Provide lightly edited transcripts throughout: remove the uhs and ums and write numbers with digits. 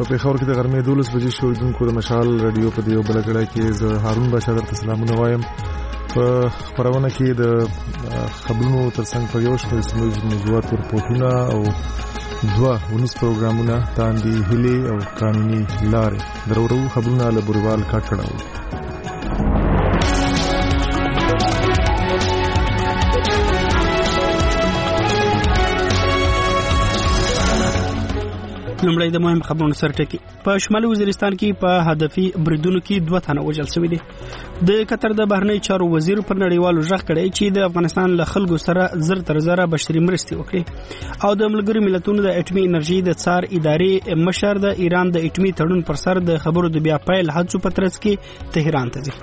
پیښور کې د غرمې 12 بجې شو دونکو د مشال رادیو په دیو بلګړه کې زه هارون بشار درته سلامونه وایم. په خبرونه کې د خبرونو ترڅنګ په یو شمېر سیمه موضوعات ورپورټونه او 2 پروګرامونه تاندې هلي او قانوني لارې درورو خبرونه له بوریوال کاټکړاو. لومړی د مهم خبرونو سرټکی. په شمالي وزیرستان کې په هدفي بریدونو کې 2 تنه وژل شوي دي. د قطر د بهرنی چارو وزیر پر نړیوالو ژغ کړی چې د افغانستان له خلکو سره زر تر زره بشري مرستې وکړي او د ملګرو ملتونو د اټومي انرژي د څار ادارې مشر د ایران د اټومي تړون پر سر د خبرو د بیا پیل هڅو په ترڅ کې تهران ته ځي.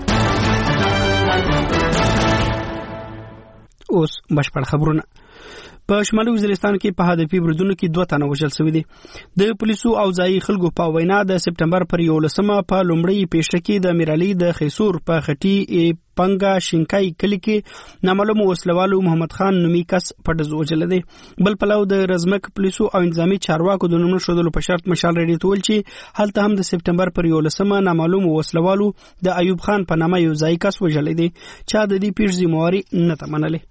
اوس بشپړ خبرونه. په شمالي وزیرستان کې په هدفي بریدونو کې 2 تنه وژل شوي دي. د پولیسو او ځایي خلکو په وینا د سپټمبر پر 11مه په لومړی پیښه کې د میرالي د خیسور په خټي پنګا شینکای کلی کې نامعلوم وسلوالو محمد خان نومي کس په ډز وژل دي. بل پلو د رزمک پولیسو او انضامي چارواکو د نومونو شودلو په شرط مشال رډي تول چې هلته هم د سپټمبر پر 11مه نامعلوم وسلوالو د ایوب خان په نامه یو ځای کس وژل دي چې د دې پیښې ذمہواری نه تمنله.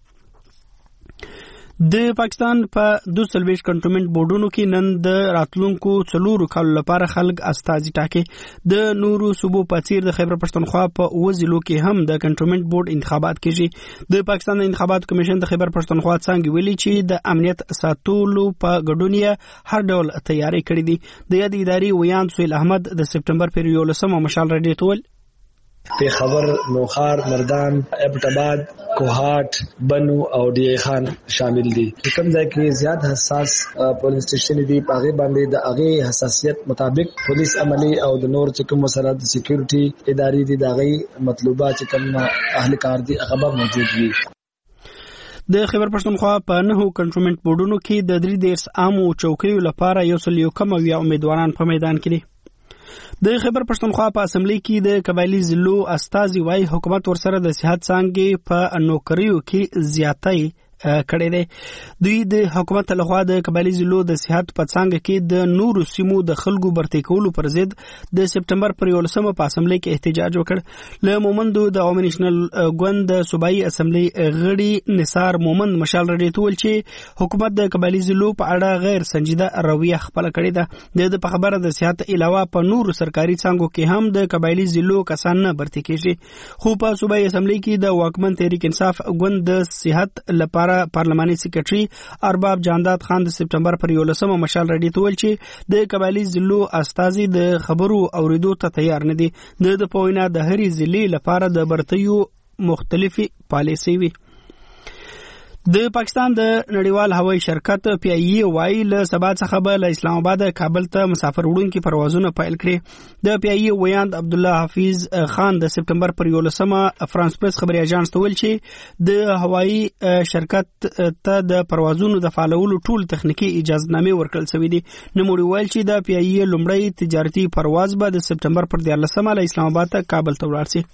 د پاکستان په 22 کنټونمنت بورډونو کې نن د راتلونکو 4 کالو لپاره خلک استازي ټاکي. د نورو صوبو په څیر د خیبر پښتونخوا په وزیلو کې هم د کنټونمنت بورډ انتخابات کیږي. د پاکستان د انتخاباتو کمیشن د خیبر پښتونخوا څنګه ویلي چې د امنیت ساتلو په ګډونیا هر ډول تیاری کړې دي. د یاد اداري ویان سهیل احمد د سپټمبر پر 11مه مشال رډي تول پیښور، نوخار، مردان، ابټاباد، کوهاټ، بنو او ډی خان شامل دي. کوم ځای کې زیات حساس پولیس سټیشن دي پاغه باندې د هغه حساسیت مطابق پولیس عملی او د نور چې کوم مسله د سکیورټي ادارې دي د هغه مطلوبات چې کوم اهل کار دي هغه موجود وي. د خیبر پښتونخوا په 9 کنټونمنت بورډونو کې د 3 عامو چوکیو لپاره 101 امیدواران په میدان کې دي. د خیبر پښتونخوا په اسمبلی کې د قبایلی ضلعو استازي وايي حکومت ورسره د صحت څنګه په نوکریو کې زیاتای کړي دي. دوی د حکومت لخوا د قبایلی ضلعو د صحت په څنګه کې د نورو سیمو د خلکو برتي کولو پر ضد د سپټمبر پر 11مه په اسمبلی کې احتجاج وکړ. له مومندو د عوامي نېشنل ګوند د صوبایي اسمبلی غړي نثار مومند مشال رډي تول چې حکومت د قبایلی ضلعو په اړه غیر سنجیده رویه خپل کړې ده. د خبره د صحت علاوه په نورو سرکاري څنګهو کې هم د قبایلی ضلعو کسان نه برتي کیږي. خو په صوبایي اسمبلی کې د واکمن تحریک انصاف ګوند د صحت لپاره پارلماني سیکریټري ارباب جانداد خان د سپټمبر پر 11مه مشال رډي تول چې د قبایلی ضلعو استازي د خبرو اوریدو ته تیار نه دي. د پوینا د هرې ضلع لپاره د برتیو مختلفي پالیسي وي. د پاکستان د نړیوال هوایي شرکت پی ای ای وايي له سبا څخه به له اسلام آباد کابل ته مسافر وړونکي پروازونه پیل کړي. د پی ای ای ویاند عبد الله حفیظ خان د سپټمبر پر 11مه فرانس پریس خبري اژانس ته ویل چې د هوایي شرکت ته د پروازونو د فعالولو ټول تخنیکی اجازهنامې ورکړل شوې دي. نوموړي ویل چې د پی ای ای لومړی تجارتي پرواز به د سپټمبر پر 14مه له اسلام آباد ته کابل ته ولاړ شي.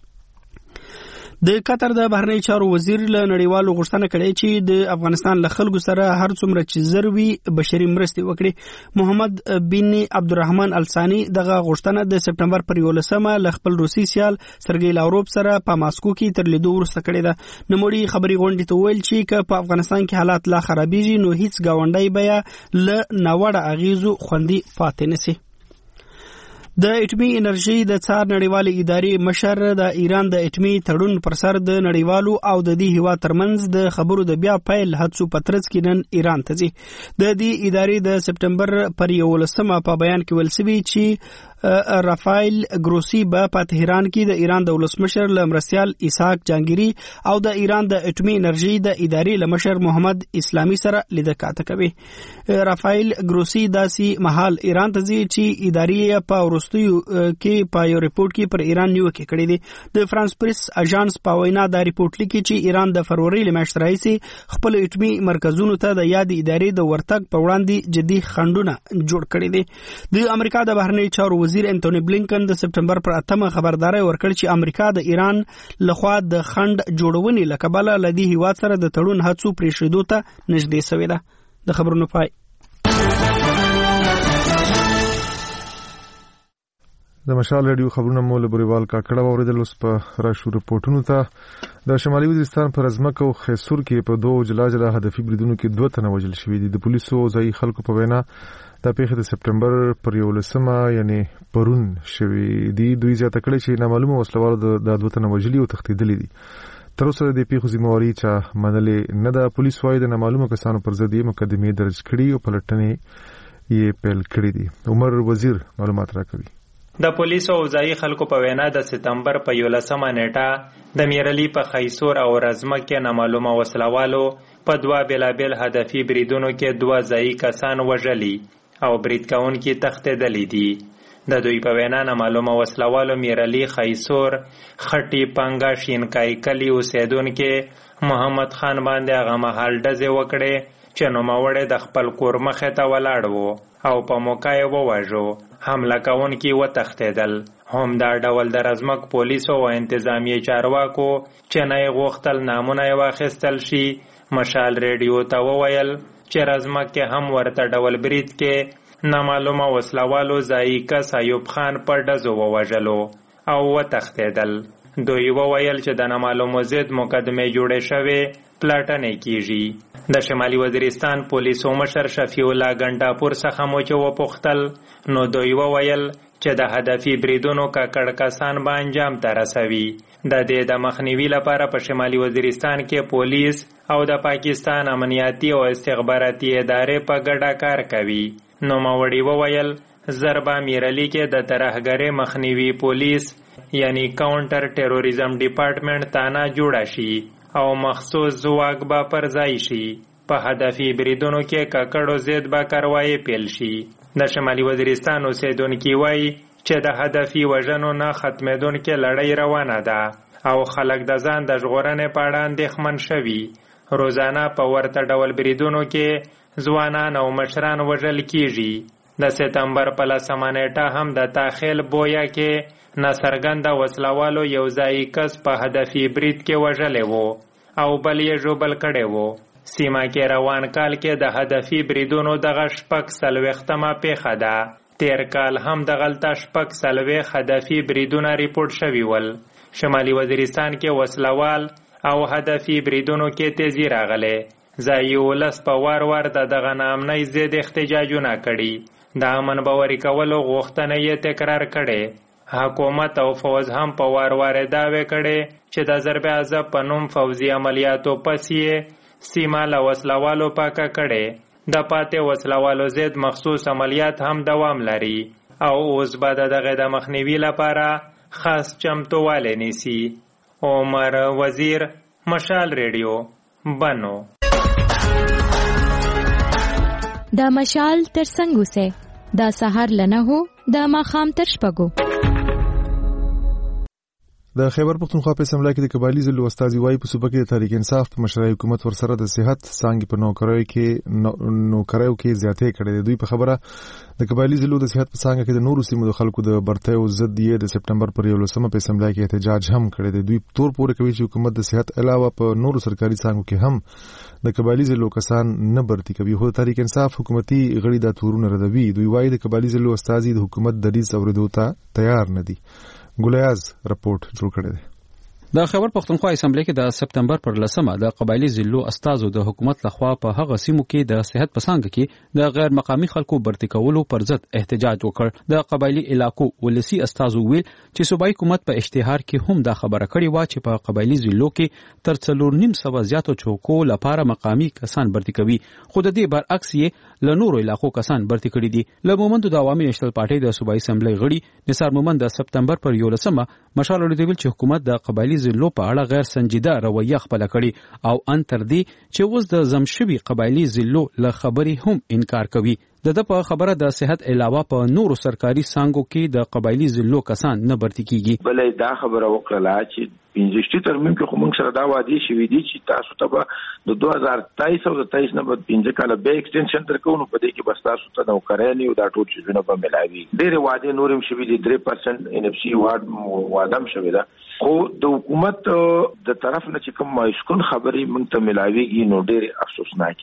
د قطر د بهرنی چارو وزیر له نړیوالو غوښتنه کړې چې د افغانستان له خلکو سره هر څومره چې ضروري بشري مرستې وکړي. محمد بن عبدالرحمن الثانی دغه غوښتنه د سپټمبر پر 11مه له خپل روسي سیال سرګی لاوروف سره په ماسکو کې تر لیدو وروسته کړې ده. نوموړي خبري غونډې ته ویل چې په افغانستان کې حالات لا خرابېږي نو هیڅ گاونډي بیا له ناوړه اغیزو خوندي پاتې نشي. د اټومي انرژي د څار نړیوالې ادارې مشر د ایران د اټومي تړون پر سر د نړیوالو او د دې هیواد ترمنځ د خبرو د بیا پیل هڅو په ترڅ کې نن ایران ته ځي. د دې ادارې د سپټمبر پر 11مه په بیان کې ویل شوی چې رافایل ګروسی په تهران کې د ایران د ولسمشر لمرسیال اسحاق جانګيري او د ایران د اټومي انرژي د ادارې لمشر محمد اسلامي سره لیدکاته کوي. رافایل ګروسی داسي محل ایران ته ځي چې ادارې په ورستیو کې په یو ریپورت کې پر ایران نیوکه کړې دي. د فرانس پریس اژانس په وینا دا ریپورت لیکي چې ایران د فروری لمشت رئیس خپل اټومي مرکزونو ته د یاد ادارې د ورتګ په وړاندې جدي خنډونه جوړ کړي دي. د امریکا د بهرنی چارو وزیر انټونی بلینکن د سپټمبر پر 8مه خبرداري ورکړ چې امریکا د ایران لخوا د خنډ جوړونې لکبله لدی هیواد سره د تړون هڅو پریښودو ته نږدې شوې ده. د خبرونو پای. د مشال رادیو خبرونه مو له بریوال کاکړه اوریدل. اوس په راشو رپورټونو ته. د شمالي وزیرستان پر ازمکه او خیسور کې په 2 جلا هدفي بریدونو کې 2 تنه وژل شوي دي. د پولیسو او ځایي خلکو په وینا د پیښې د سپټمبر پر 11 یعنی پرون شوي دي. دوی زیاته کړې چې نامعلومه وسلوالو د 2 تنه وژلي او تښتېدلي دي. تر اوسه د پیښو ذمہواري چا منلې نه ده. پولیس وايي د نامعلومه کسانو پر ضد مقدمې درج کړي او پلټنې یې پیل کړې دي. عمر وزیر معلومات راکوي. د پولیسو او ځایي خلکو په وینا د سپتمبر په 11 نیټه د میرلی په خیسور او رزمکه نامعلومه وسلوالو په 2 بیلابل هدفي بریدونو کې 2 ځایي کسان وژلي او برید کوونکي تښتېدلي دي. د دوی په وینا نامعلومه وسلوالو میرلی خیسور خټي پنګا شینکای کلی اوسیدونکي محمد خان باندې هغه مهال ډزې وکړې چې نوموړی د خپل کور مخې ته ولاړ و او په موقع یې ووژو. حمله کوونکي وتښتېدل. هم دا ډول د رزمک پولیسو او انتظامیې چارواکو چې نه یې غوښتل نامونه یې واخیستل شي، مشال ریډیو ته وویل چې رزمک کې هم ورته ډول برید کې نامعلومه وسلوالو ځایي کس ایوب خان په ډزو ووژلو او وتښتېدل. دوی وویل چې د نامعلومو ضد مقدمې جوړې شوې پلټنې کیږي. د شمالي وزیرستان پولیسو مشر شفیع الله ګنټاپور څخه مو چې وپوښتل نو دوی وویل چې د هدفي بریدونو ککړ کسان به انجام ته رسوي. د دې د مخنیوي لپاره په شمالي وزیرستان کې پولیس او د پاکستان امنیتي او استخباراتي ادارې په ګډه کار کوي. نوموړي وویل ضربه میرلی کې د ترهګرۍ مخنیوي پولیس یعنی کاونټر ټیروریزم ډپارټمنټ تانا جوړه شي او مخصوص ځواک به پر ځای شي. په هدفي بریدونو کې ککړو ضد به کاروایی پیل شي. د شمالي وزیرستان اوسیدونکي وایي چې د هدفي وژنو نه ختمېدونکې لړۍ روانه ده او خلک د ځان د ژغورنې په اړه اندېښمن شوي. روزانه په ورته ډول بریدونو کې ځوانان او مشران وژل کیږي. د سپتمبر په 10 نیټه هم د تاخیل بویا کې ناڅرګنده وسلوالو یو ځایي کس په هدفي برید کې وژلی و او بل یې ژوبل کړی و. سیمه کې روان کال کې د هدفي بریدونو دغه 46مه پیښه ده. تیر کال هم دغلته 46 هدفي بریدونه ریپورټ شوي ول. شمالي وزیرستان کې وسلوال او هدفي بریدونو کې تیزی راغلی. ځایي ولس په وار د دغه ناامنۍ ضد احتجاجونه کړي. د امن باوري کولو غوښتنه یې تکرار کړې. حکومت او فوز هم په وار دعوې کړي چې د ضرب عذاب په نوم فوزي عملیاتو پس یې سیمه له وسلوالو پاکه کړي. د پاتې وسلوالو ضد مخصوص عملیات هم دوام لري او اوس به دغه د مخنیوي لپاره خاص چمتووالی نیسي. عمر وزیر، مشال ریډیو، بنو. د مشال تر څنګ اوسه د سحر لنه هو د ماخام تر شپږو. د خیبر پختونخوا په اسمبلی کې د قبایلی ضلع استاذي وای په صوبه کې د تحریک انصاف په مشرۍ حکومت ورسره د صحت څنګه په نوکریو کې زیاتې کړې. دوی په خبره د قبایلی ضلع د صحت په څنګه کې د نورو سیمو د خلکو د برتیو ضد یې د سپټمبر پر 11 په اسمبلی کې احتجاج هم کړی. دوی تور پورې کوي چې حکومت د صحت علاوه په نورو سرکاري څنګه کې هم د قبایلی ضلع کسان نه برتی کوي. خو تحریک انصاف حکومتي غړي د تورونه ردوي. دوی وایي د قبایلی ضلع استاذي د حکومت د دریځ اوریدو ته تیار نه دي. ګولیاز رپورټ جوړ کړی دی. د خیبر پختونخوا اسمبلی کې د سپټمبر پر 10 د قبایلی ضلعو استازو د حکومت لخوا په هغه سیمو کې د صحت په څنګه کې د غیر مقامی خلکو برتی کولو پر ضد احتجاج وکړ. د قبایلی علاقو ولسی استازو ویل چې صوبایي حکومت په اشتهار کې هم دا خبره کړې و چې په قبایلی ضلعو کې تر 4.5 زیاتو چوکو لپاره مقامی کسان برتی کوي. خو د دې برعکس یې له نورو علاقو کسان برتی کړي دي. له مومند د عوامي نېشنل پارټي د صوبایي اسمبلی غړي نثار مومند د سپټمبر پر 11 مشال ولیدل چې حکومت د قبایلی ضلعو په اړه غیر سنجیده رویه خپل کړي او ان تر دې چې اوس د زمشوي قبایلی ضلعو له خبرې هم انکار کوي. د په خبره د صحت علاوه په نورو سرکاري څانګو کې د قبایلی ضلعو کسان نه برتی کیږي. بلې دا خبره وکړه چې 15 ترمیم کې کوم سره دا وادي شوې دي چې تاسو ته د 2023 او 23 نه بعد 15 کال به ایکستنشن درکو نو په دې کې بس تاسو ته نو کړی او دا ټول چیزونه به ملاوي. ډېر وعده نورم شوې دي 3% ان اف سی وادم شوې ده. خو د حکومت د طرف نه چې کوم مایسکون خبري مونږ ته ملاويږي نو ډېر افسوسناکي.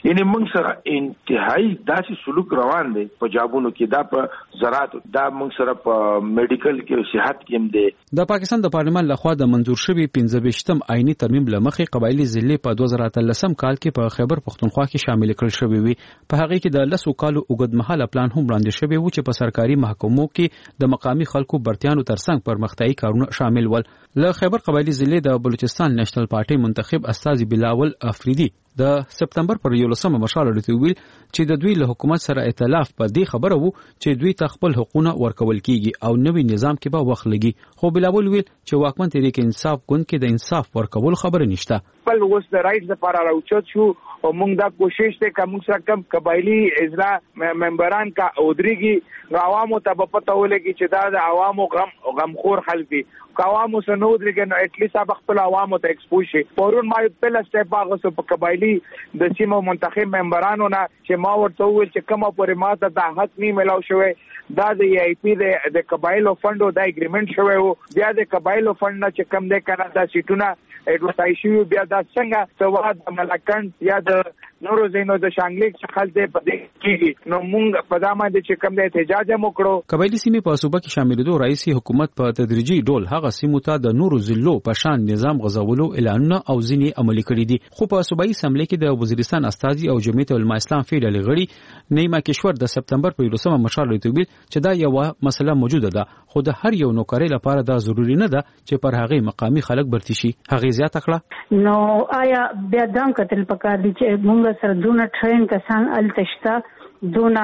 یعنی موږ سره انتهایی داسې سلوک روان دی په جابونو کې، دا په زراعت، دا موږ سره په میډیکل کې، صحت کې هم دی. د پاکستان د پارلمان لخوا د منظور شوی 15م آئینی ترمیم لمخې قبایلی ضلع په 2013 کال کې په خیبر پختونخوا کې شامل کړل شوی وي. په هغه کې د 10 کالو اوږدمهاله پلان هم وړاندې شوی و چې په سرکاري محکمو کې د مقامی خلکو برتیانو ترڅنګ پرمختیايي کارونه شامل ول. له خیبر قبایلی ضلع د بلوچستان نېشنل پارټي منتخب استاذ بلاول افریدي د سپتمبر پر 11 مشال لري ویل چې د دوی له حکومت سره ائتلاف په دې خبره وو چې دوی خپل حقوقونه ورکول کیږي او نوې نظام کې به وخت لګي. خو بلاول ویل چې واکمن تحریک انصاف ګوند کې د انصاف ورکول خبره نشته. خپل اوس د رائټ لپاره راوچت شو او موږ دا کوشش ته کوم څه کم قبایلی اجرا ممبران کا اودريږي عوامو ته په پته ولګي چې دا د عوامو غمخور خلک دي. عوامو سنو درګن اټلیست اب خپل عوامو ته ایکسپوز شي. پرون ما په لسټه باغ په قبایلی د سیمو منتخب ممبرانو نه چې ما ورته ویل چې کومه پورې ماته د حق نه ملاو شوی، دا د ای پی د قبایلو فندو د اګریمنت شوی وو، بیا د قبایلو فند نه چې کم د کنه د سیټونه اډوټای شي، بیا دا څنګه سواد ملکند یا د نورو زینو د شانګلیک څخه د پدې کیږي. نو موږ په دامه د چې کم د احتجاج هم وکړو. قبایلی سیمې په صوبه کې شاملېدو رئیس حکومت په تدریجي ډول هغه سیمو ته د نورو ضلعو په شان نظام غزولو اعلانونه او ځینې عملي کړي دي. خو په صوبایي اسمبلی کې د وزیرستان استازي او جمعیت علماء اسلام فیډرال غړي نیما کشور د سپتمبر په 11 مشال لري چې دا یو مسله موجوده ده، خو د هر یو نوکری لپاره دا ضروری نه ده چې پر هغه مقامی خلک برتی شي. هغه زیاته کړه نو آیا بیا دام قتل پکار دي چې موږ سره دونه ټرین کسان التشتا دونه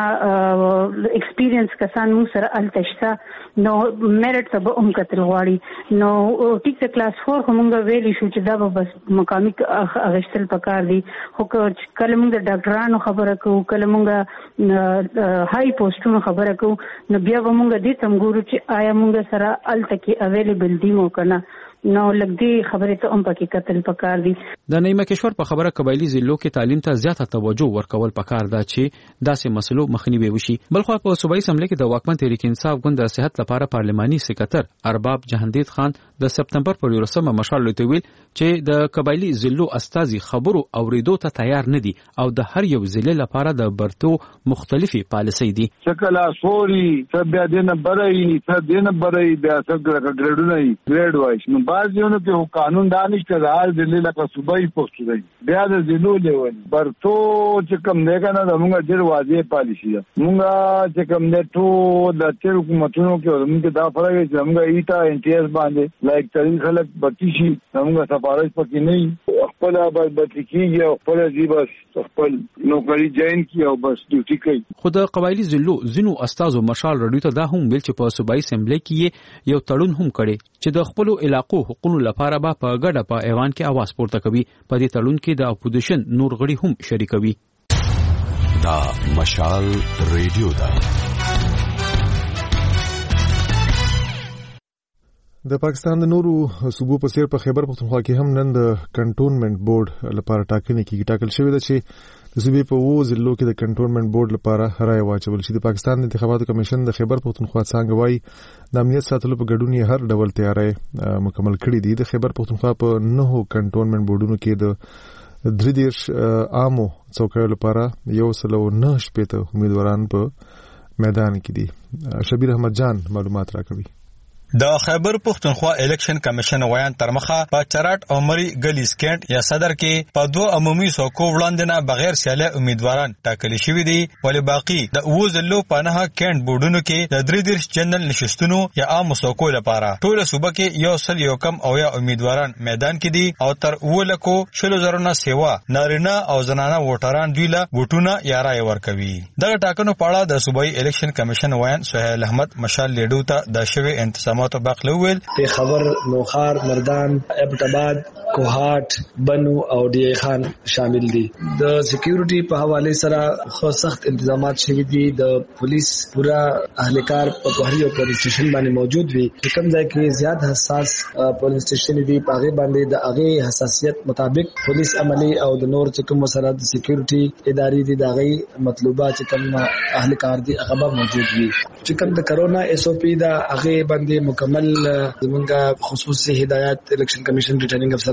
ایکسپیرینس کسان موږ سره التشتا نو میرټ ته به قتل غواړي. نو ټیک ته کلاس 4 همغه ویلی شو چې دا به بس مقامی اغشتل پکار دي. خو کله موږ د ډاکټرانو خبره کوو، کله موږ هاي پوسټونو خبره کوو، نو بیا به موږ دې تم ګورو چې آیا موږ سره التکی اویلیبل دي مو کنه. نو لګدي خبره ته هم پکې قتل پکار دي. د نیمه کشور په خبره قبایلی ضلعو کې تعلیم ته زیاته توجه ورکول پکار ده چې داسې مسلو مخنیوي وشي. بلخو په صوبایي اسمبلی کې د واکمن تحریک انصاف ګوند د صحت لپاره پارلماني سکرټر ارباب جهاندید خان د سپتمبر پر 11 مشال لري ویل چې د قبایلی ضلعو استازي خبرو اوریدو ته تیار نه دي او د هر یو ضلع لپاره د برتو مختلفي پالیسي دي. شکل اسوري سبیا دینه برای بیا څنګه ګریډونه ګریډ وایي بعضیونو کې قانون دانشته د هر ضلع لپاره صوبایي پوسټ دی، بیا د ضلعو لیول برتو چې کوم دی کنه د موږ ډېر واضح پالیسي ده. موږ چې کوم دی ټول د تیر حکومتونو کې موږ دا فرق دی چې موږ ایټا انټیاس باندې لایک ترین خلک بکی شي، موږ سفارش پکې نه خپل بد کیږي او خپل دی بس خپل نوکری جاین کی او بس ډیوټي کوي. خو د قبایلی ضلعو ځینو استادو مشال رډیو ته دا هم ویل چې په صوبایي اسمبلی کې یو تړون هم کړي چې د خپل علاقو حقوقو لپاره به په ګډه په ایوان کې आवाज پورته کوي. په دې تړون کې د اپوزیشن نور غړي هم شریکوي. دا مشال ریډیو دا د پاکستان د نورو صوبو په څیر په خیبر پختونخوا کې هم نن د کنټونمنت بورډ لپاره ټاکنې کیږي. ټاکل شوی دی چې د صوبې په وو ضلعو کې د کنټونمنت بورډ لپاره رائے واچول شي. د پاکستان د انتخاباتو کمیشن د خیبر پختونخوا څنګه وايي د امنیت ساتلو په ګډون یې هر ډول تیاری مکمل کړی دی. د خیبر پختونخوا په 9 کنټونمنت بورډونو کې د 3 عامو څوکیو لپاره 109 شپېته امیدواران په میدان کې دي. شبیر احمد جان معلومات راکوي. د خیبر پختونخوا الیکشن کمیشن ویان ترمخه په چراټ او مری ګلی سکند یا صدر کې په 2 عمومي څوکو وړاندې نه بغیر سیاله امیدواران ټاکلي شوی دي، ولی باقی د وزلو په نه کېند بورډونو کې د 3 جنرال نشستونو یا عام څوکو لپاره ټول صوبه کې یو سل یو کم او یا امیدواران میدان کې دي او تر ولکو شلو زرونه سیوا نارینه او زنانه ووټران دوی له وټونه یا رائے ورکوي. دغه ټاکنو په اړه د صوبایي الیکشن کمیشن ویان سہیل احمد مشال لیډو ته د شوی انتظام باقلوول په خبر نوخار مردان ابټاباد کوهات بنو او ډی خان شامل دي. د سکیورټي په حواله سره خو سخت انتظامات شوي دي. د پولیس پورا اهلکار په بهري او پولیس سټیشن باندې موجود وي. کوم ځای کې زیات حساس پولیس سټیشن دي پاغه باندې د هغه حساسیت مطابق پولیس عملی او د نور کوم سره د سکیورټي ادارې دي دغه مطلوبات کوم اهلکار دي هغه موجود وي. چې کوم د کرونا اس او پی دا هغه باندې مکمل زمونږه خصوصي هدایت الیکشن کمیشن ریټرنینګ افسران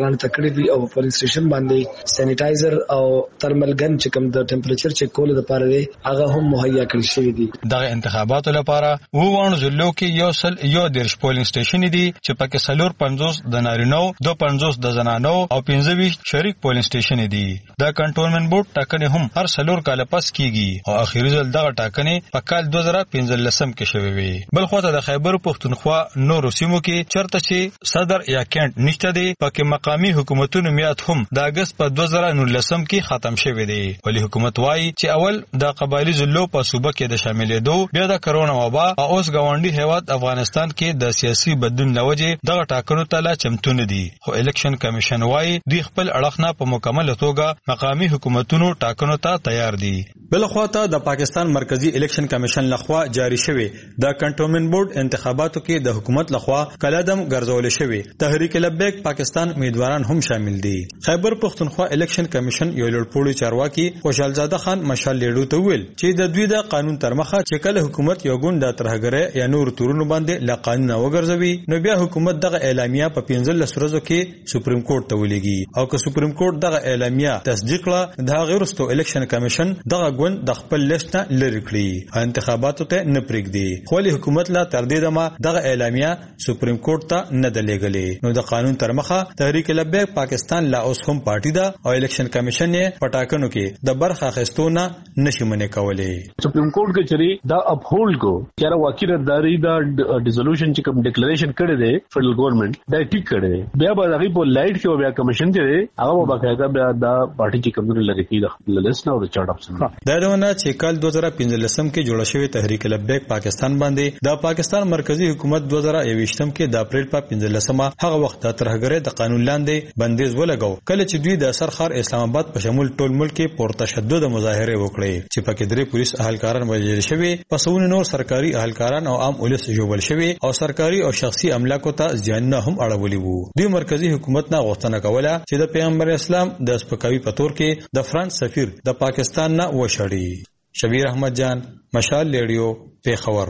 ځوانان تکړه دي او پولیس سټیشن باندې سینیټایزر او ترمل ګن چې کوم د ټمپریچر چیک کول لپاره دی هغه هم مهیا کړی شوی دي. دغه انتخاباتو لپاره ووان ضلعو کې یو درش پولینګ سټیشن دي چې پکې 50 د نارینو 250 د زنانو او 25 شریک پولینګ سټیشن دي. د کنټرولمنت بورډ ټاکنې هم هر 4 کال پس کیږي او اخیری ځل دغه ټاکنې په کال 2015 کې شوې وي. بل خو ته د خیبر پختونخوا نورو سیمو کې چرته چې صدر یا کینټ نشته دي پکې مقامی حکومتونو میاد هم د اگست په 2019 کې ختم شوی دی. ولی حکومت وايي چې اول د قبایلی ضلعو په صوبه کې د شاملېدو بیا د کرونا وبا او اوس غونډي هیواد افغانستان کې د سیاسي بدلون لوجه دغه ټاکنو ته لا چمتون دي. خو الیکشن کمیشن وايي دوی خپل اړخنه په مکمل توګه مقامی حکومتونو ټاکنو ته تیار دي. بل خو ته د پاکستان مرکزی الیکشن کمیشن لخوا جاری شوی د کنټرولمنت بورډ انتخاباتو کې د حکومت لخوا کلادم ګرځول شوی تحریک لبیک پاکستان امیدواران هم شامل دي. خیبر پختونخوا الیکشن کمیشن یو لوړپوړي چارواکي خوشحالزاده خان مشال لیډو ته ویل چې د دوی د قانون تر مخه چې کله حکومت یو ګوند د ترهګرۍ یا نور تورونو باندې لا قانون وګرځوي نو بیا حکومت دغه اعلامیه په 15 ورځو کې سپریم کورټ ته ولېږي او که سپریم کورټ دغه اعلامیه تصدیق کړه د هغه وروسته الیکشن کمیشن دغه ګوند د خپل لیست نه لری کړی انتخاباتو ته نه پرېږدي. خو حکومت لا تر دې دمه دغه اعلامیه سپریم کورټ ته نه دلېږلې نو د قانون تر مخه تحریک لبیک پاکستان لا اوس هم پارټي ده او الیکشن کمیشن یې پټاکنو کې د برخه اخیستونه نشي منې کولې. سپریم کورټ کې چری دا اپ هولډ کو چې واقعي رداري دا ډیزولوشن چې کوم ډیکلیریشن کړی دی فدرل ګورنمنت دا ټیک کړی بیا به هغه په لایټ کې بیا کمیشن دی هغه باقاعده بیا دا پارټي چې کوم لري کې د لیست نه او د چارټ اپشن دا ډونه چې کال 2015 کې جوړ شوی تحریک لبیک پاکستان باندې د پاکستان مرکزی حکومت 2021 کې د اپریل په 15مه هغه وخت د ترهګرۍ د قانون لاندې بندیز ولګاو کله چې دوی د سرخار اسلام آباد په شمول ټول ملک کې پرتشدد مظاهره وکړې چې پکې درې پولیس اهلکاران وژل شوي پسونه نور سرکاري اهلکاران او عام پولیس جوړل شوي او سرکاري او شخصي املاکو ته زیانونه هم اړولي وو. دوی مرکزی حکومت نه غوښتنه کوله چې د پیغمبر اسلام د سپکاوي په تور کې د فرانس سفیر د پاکستان نه وشړي. شبیر احمد جان مشال ریډیو پیښور.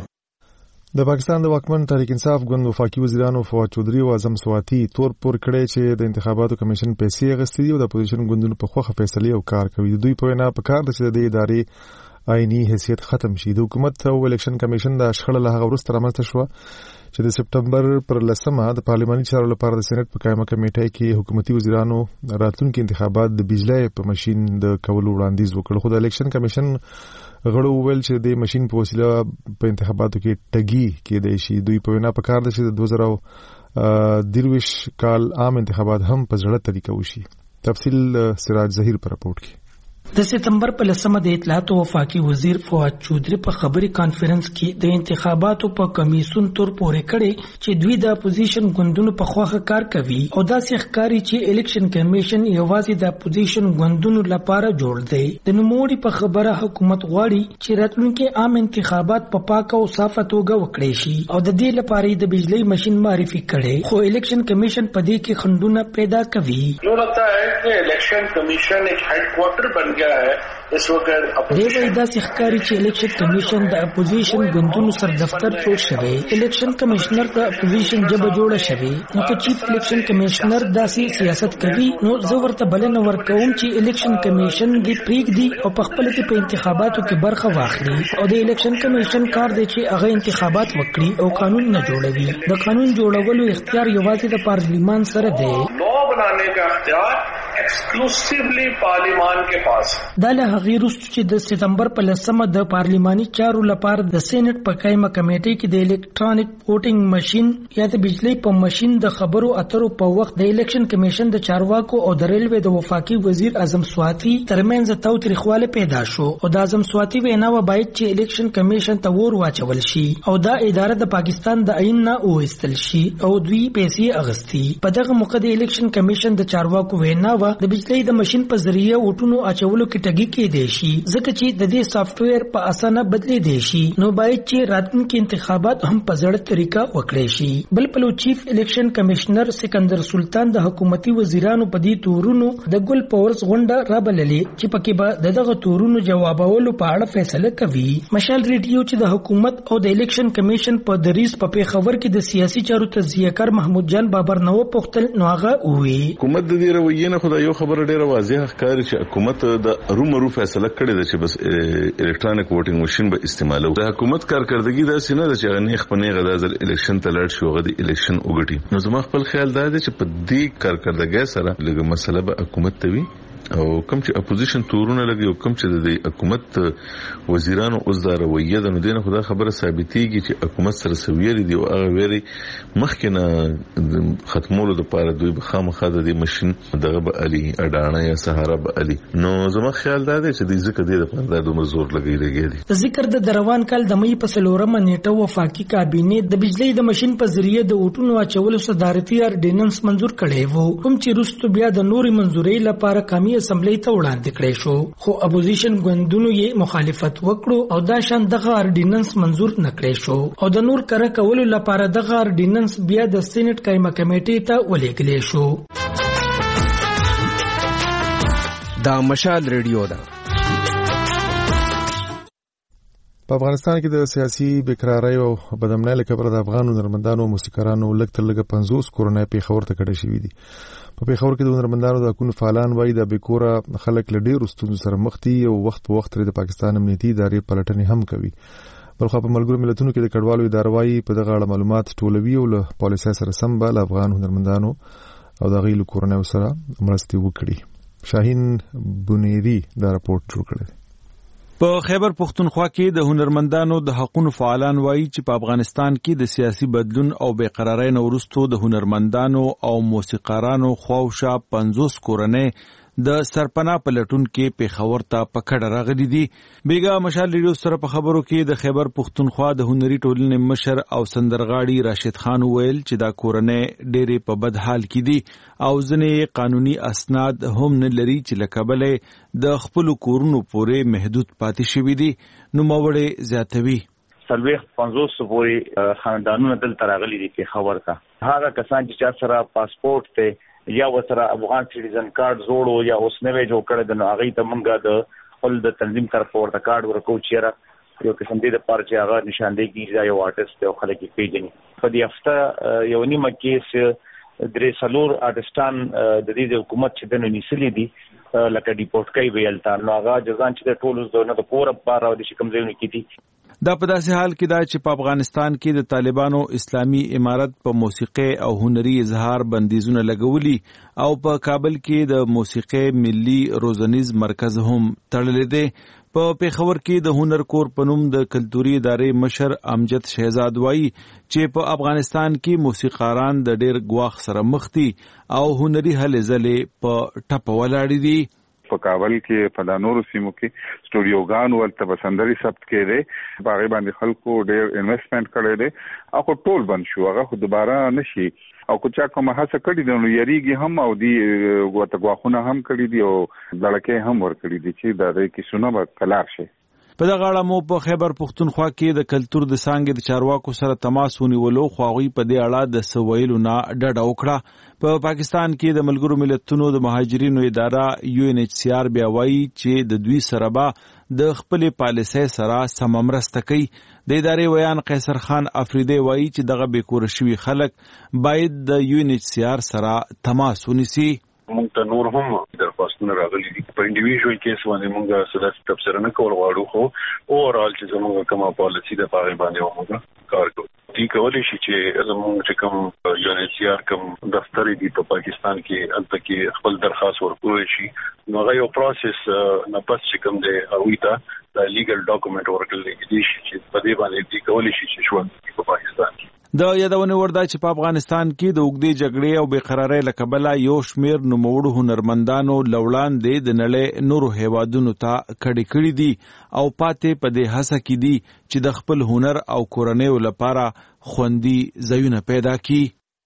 د پاکستان د واکمن تحریک انصاف ګوند وفاقي وزیرانو فواد چودري او اعظم سواتی تور پور کړي چې د انتخاباتو کمیشن پیسې غوښتي دي او د اپوزیشن ګوندونو په خوخه فیصله او کار کوي. دوی په وینا په کار د چې د ادارې آئینی حیثیت ختم شي. د حکومت او الیکشن کمیشن د شخړه له هغه وروسته رامنځته شوه چې د سپټمبر پر 10مه د پارلماني چارو لپاره د سېنات په قائمه کمیټه کې حکومتي وزیرانو راتلونکي انتخابات د بجلی په ماشين د کولو وړاندیز وکړ. خو د الیکشن کمیشن غړو ویل چې د ماشين په وسیله په انتخاباتو کې ټګي کېدای شي. دوی په وینا په کار ده چې د 2023 کال عام انتخابات هم په ځړه طریقه وشي. تفصیل سراج ظهیر پر رپورټ کې. د سپتمبر په 10مه د اطلاعات او وفاقي وزیر فواد چودري په خبري کانفرنس کې د انتخاباتو په کمیسون تور پورې کړي چې دوی د اپوزیشن ګوندونو په خواخه کار کوي او داسې ښکاري چې الیکشن کمیشن یوازې د اپوزیشن ګوندونو لپاره جوړ دی. د نوموړي په خبره حکومت غواړي چې راتلونکي عام انتخابات په پاک او صاف توګه وکړي شي او د دې لپاره د بجلی ماشين معرفي کړي. خو الیکشن کمیشن په دې کې خندونه پیدا کوي. جو لگتا ہے کہ الیکشن کمیشن ایک ہیڈ کوارٹر بن گیا ہے اس وقت. دیوی داسې ښکاري چې الیکشن کمیشن د اپوزیشن ګوندونو سر دفتر جوړ شوی. الیکشن کمشنر د اپوزیشن جبه جوړه شوی. نو که چیف الیکشن کمشنر داسې سیاست کوي نو زه ورته بلنه ورکوم چې الیکشن کمیشن دې پریږدي او په خپل کې په انتخاباتو کې برخه واخلي او د الیکشن کمیشن کار دی چې هغه انتخابات وکړي او قانون نه جوړوي. د قانون جوړولو اختیار یوازې د پارلیمان سره دی. لا بنانے کا اختیار ایکسکلوسیولی پارلیمان کے پاس. دا له هغې وروسته چې د سپتمبر په 10مه د پارلیماني چارو لپاره د سېنات په قائمه کمیټې کې د الکترونیک ووټینګ ماشين یا د بجلی په ماشين د خبرو اترو په وخت د الیکشن کمیشن د چارواکو او د ریلوے د وفاقي وزیر اعظم سواتی ترمنځ تاوتریخواله پیدا شو او د اعظم سواتی وینا و باید چې الیکشن کمیشن ته ور واچول شي او دا اداره د پاکستان د آئین نه اوستل شي او دوی پیسې اغستي. په دغه موقع د الیکشن کمیشن د چارواکو وینا و علاوه د بجلی د ماشين په ذریعہ وټونو اچولو کې ټګي کې دی شي ځکه چې د دې سافټویر په اسانه بدلی دی شي نو باید چې راتلونکي انتخابات هم په زړه طریقه وکړي شي. بل پلو چیف الیکشن کمشنر سکندر سلطان د حکومتي وزیرانو په دې تورونو د ګل پاورز غونډه رابللې چې پکې به دغه تورونو جوابولو په اړه فیصله کوي. مشال ریډیو چې د حکومت او د الیکشن کمیشن په دریس په پیښور کې د سیاسي چارو تجزیه‌کار محمود جان بابر نو پختل نو هغه وی حکومت د دې رویې نه خدای یو خبره ډیره واضحه ښکاري چې حکومت د رومرو فیصله کړې ده چې بس الکترونیک ووټینګ ماشين به استعمالو. د حکومت کارکړدګي دا سینه ده چې غنیخ په نه غدا ځل الیکشن ته لاړ شو غدي الیکشن وګټي. نو زما خپل خیال دا دی چې په دې کارکړدګي سره لږه مسله به حکومت ته وي او کوم چې اپوزیشن تورونه لګي او کوم چې د حکومت وزیرانو اوس دا رویه ده نو دینه خدا خبره ثابتېږي چې حکومت سره سویری دی او هغه ویری مخکنه ختمولو د پاره دوی به خامخا د دې ماشين دغه به علي اډانه یا سهارا به علي. نو زما خیال دا دی چې د ذکر د پاره د مزور لګي دی. ذکر د روان کال د مې په سلورمه نیټه وفاقي کابینه د بجلی د ماشين په ذریعہ د وټونو اچولو صدارتي اردیننس منزور کړي وو کوم چې رستو بیا د نوري منزوري لپاره کمی اسمبلی ته وړاندې کړی شو خو اپوزیشن ګوندونو یې مخالفت وکړو او دا شان دغه اردیننس منزور نکړی شو او د نور کړه کولو لپاره دغه اردیننس بیا د سېنات قائمه کمیټې ته ولېږل شو. دا مشال ریډیو ده. په افغانستان کې د سیاسي بیکرارۍ او بدامنۍ له کبله د افغان هنرمندانو او موسیقارانو لږ تر لږه 50 کورنۍ پیښور ته کډه شوي دي. په پیښور کې د هنرمندانو د حقوقو فعالان وایي د بیکوره خلک له ډېرو ستونزو سره مخ دي او وخت په وخت د پاکستان امنیتي ادارې پلټنې هم کوي. بلخو په ملګرو ملتونو کې د کډوالو اداره وایي په دغه اړه معلومات ټولوي او له پالیسۍ سره سم به افغان هنرمندانو او د غیلو کورنۍ سره مرستې وکړي. شاهین بنيري دا راپورټ جوړ کړی. په خیبر پختونخوا کې د هنرمندانو د حقوقو فعالان وایي چې په افغانستان کې د سیاسي بدلون او بیقراری نه وروسته د هنرمندانو او موسیقارانو خواوشا 50 کورنۍ د سرپناه پلټون کې پیښور ته پکړه راغلي دي. بیګا مشال ریډیو سره په خبرو کې د خیبر پختونخوا د هنري ټولنې مشر او سندرغاړي راشد خان ویل چې دا کورنۍ ډېرې په بد حال کې دي او ځنې قانوني اسناد هم نه لري چې لکبلې د خپل کورونو پورې محدود پاتې شوي دي. نو موړې زیاتوي سلويخ 500 پورې خاندانونو دلته راغلي دي پیښور ته. هغه کسان چې سره پاسپورت ته یا وسره افغان سټیزن کارت جوړو یا اوس نوې جوړ کړی د هغه ته مونږه د خپل د تنظیم طرف ورته کارت ورکو چیرې یو قسم دې د پارچې هغه نشاندهي کیږي یو آرټیست او خلک یې پیژني. په دې هفته یو نیمه کې درې سلور آرټستان د دې حکومت چې د نسلې دي لکه ډیپورټ کوي ویل تا نو هغه ځان چې د ټولو زونه د پوره بار او د شکم ځایونه کې دي. دا په داسې حال کې دا چې په افغانستان کې د طالبانو اسلامي امارت په موسیقي او هنري اظهار بندیزونه لګولي او په کابل کې د موسیقي ملي روزنیز مرکز هم تړلې دی. په پیښور کې د هنر کور په نوم د کلتوري ادارې مشر امجد شهزاد وایي چې په افغانستان کې موسیقاران د ډېر ګواښ سره مخ دي او هنري هلې ځلې په ټپه ولاړې دي. په کابل کې په دانورو سیمو کې سټوډیوګان ولته بسندري ثبت کړي باغې باندې خلکو ډېر انویسټمنٹ کړي دي او ټول بند شو هغه خو دوباره نشي او کو چا کوم هڅه کړي دي نو یریږي هم او دی غوښونه هم کړي دي او لړکې هم ور کړي دي چې دا د کیسونو به کلار شي. په دغه اړه مو په خیبر پختونخوا کې د کلتور د څانګې د چارواکو سره تماس ونیولو خو هغوی په دې اړه د سویلو نه ډډه وکړه. په پاکستان کې د ملګرو ملتونو د مهاجرینو اداره UNHCR بیا وایي چې د دوی سره به د خپل پالیسۍ سره سم مرسته کوي. د ادارې ویان قیصر خان افریدی وایي چې دغه بیکور شوي خلک باید د UNHCR سره تماس ونیسي. مونږ ته نور هم درخواستونه راغلي دي په انډیویډوال کیس باندې مونږه سلاسي تفسیر نه کول غواړو خو اوورال چې زموږ کومه پالیسي د پاره باندې موږ کار کوو. دي کولای شي چې زموږ چې کوم UNHCR کوم دفتر دی په پاکستان کې البته کې خپل درخواست ورکوي شي نو هغه یو پروسس نه پس چې کوم دی هغه ته د لیګل ډاکومنت ورکول کېږي چې په دې باندې دي کولای شي چې ژوند په پاکستان کې. د یادونه وردا چې په افغانستان کې د اوږدې جګړې او بیقراری له کبله یو شمیر نوموړو هنرمندانو لوړاندې د نړۍ نورو هیوادونو ته کډې کړې دي او پاتې په دې هڅه کې دي چې د خپل هنر او کورنیو لپاره خوندي ځایونه پیدا کړي.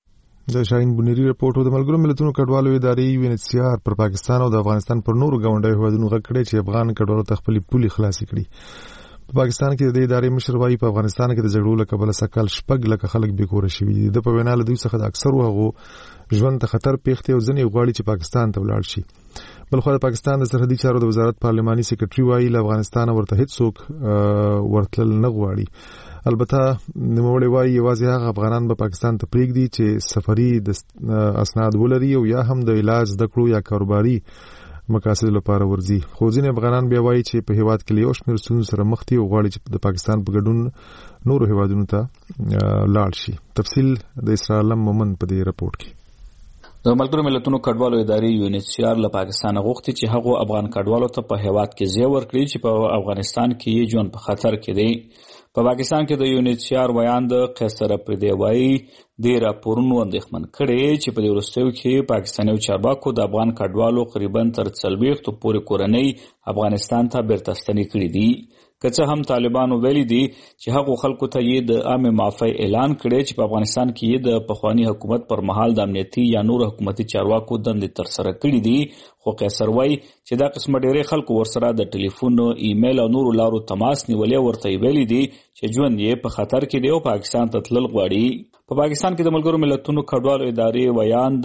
د شاهین بنيري رپورټ د ملګرو ملتونو کډوالو ادارې UNHCR پر پاکستان او د افغانستان پر نورو ګاونډیو هیوادونو غږ کړی چې افغان کډوالو ته خپل پولي خلاصي کړي. په پاکستان کې د ادارې مشر وايي په افغانستان کې د جګړو له کبله سکهال 6 لک خلک بیکور شوي دي. د په وینا له دوی څخه د اکثرو هغو ژوند ته خطر پیښ دی او ځنې غواړي چې پاکستان ته ولاړ شي. بلخو د پاکستان د سرحدي چارو د وزارت پارلماني سیکریټري وايي له افغانستان ورته هیڅوک ورتل نه غواړي. البته نوموړی وايي یوازې هغه افغانان به پاکستان ته پریږدي چې سفري د اسناد ولري او یا هم د علاج د کړو یا کاروباري مقاصد لپاره ورځي. خو ځینې افغانان بیا وايي چې په هیواد کې یو شمېر ستونزو سره مخ دي او غواړي چې د پاکستان په ګډون نورو هیوادونو ته لاړ شي. تفصیل د اسرائیل مومن په دې رپورټ کې. د ملګرو ملتونو کډوالو ادارې UNHCR له پاکستان غوښتي چې هغه افغان کډوالو ته په هیواد کې ځای ورکړي چې په افغانستان کې ژوند په خطر کې دی. په پاکستان کې د UNHCR ویاند قیصر پردی وايي د راپورونو اندېښمن کړي چې په دې وروستیو کې پاکستاني چارواکو د افغان کډوالو قریبا تر 40 پورې کورنۍ افغانستان ته بیرته ستنې کړې دي. که څه هم طالبانو ویلي دي چې هغه خلکو ته یې د عامه معافی اعلان کړي چې په افغانستان کې یې د پخوانی حکومت پر مهال د امنیتي یا نور حکومتي چارواکو دندې تر سره کړې دي. خو قیصر وايي چې دا قسم ډېرې خلکو ورسره د ټلیفون، ایمیل او نورو لارو تماس نیولې ورته ویلي دي چې ژوند یې په خطر کې دی او پاکستان ته تلل غواړي. په پاکستان کې د ملګرو ملتونو کډوالو ادارې ویاند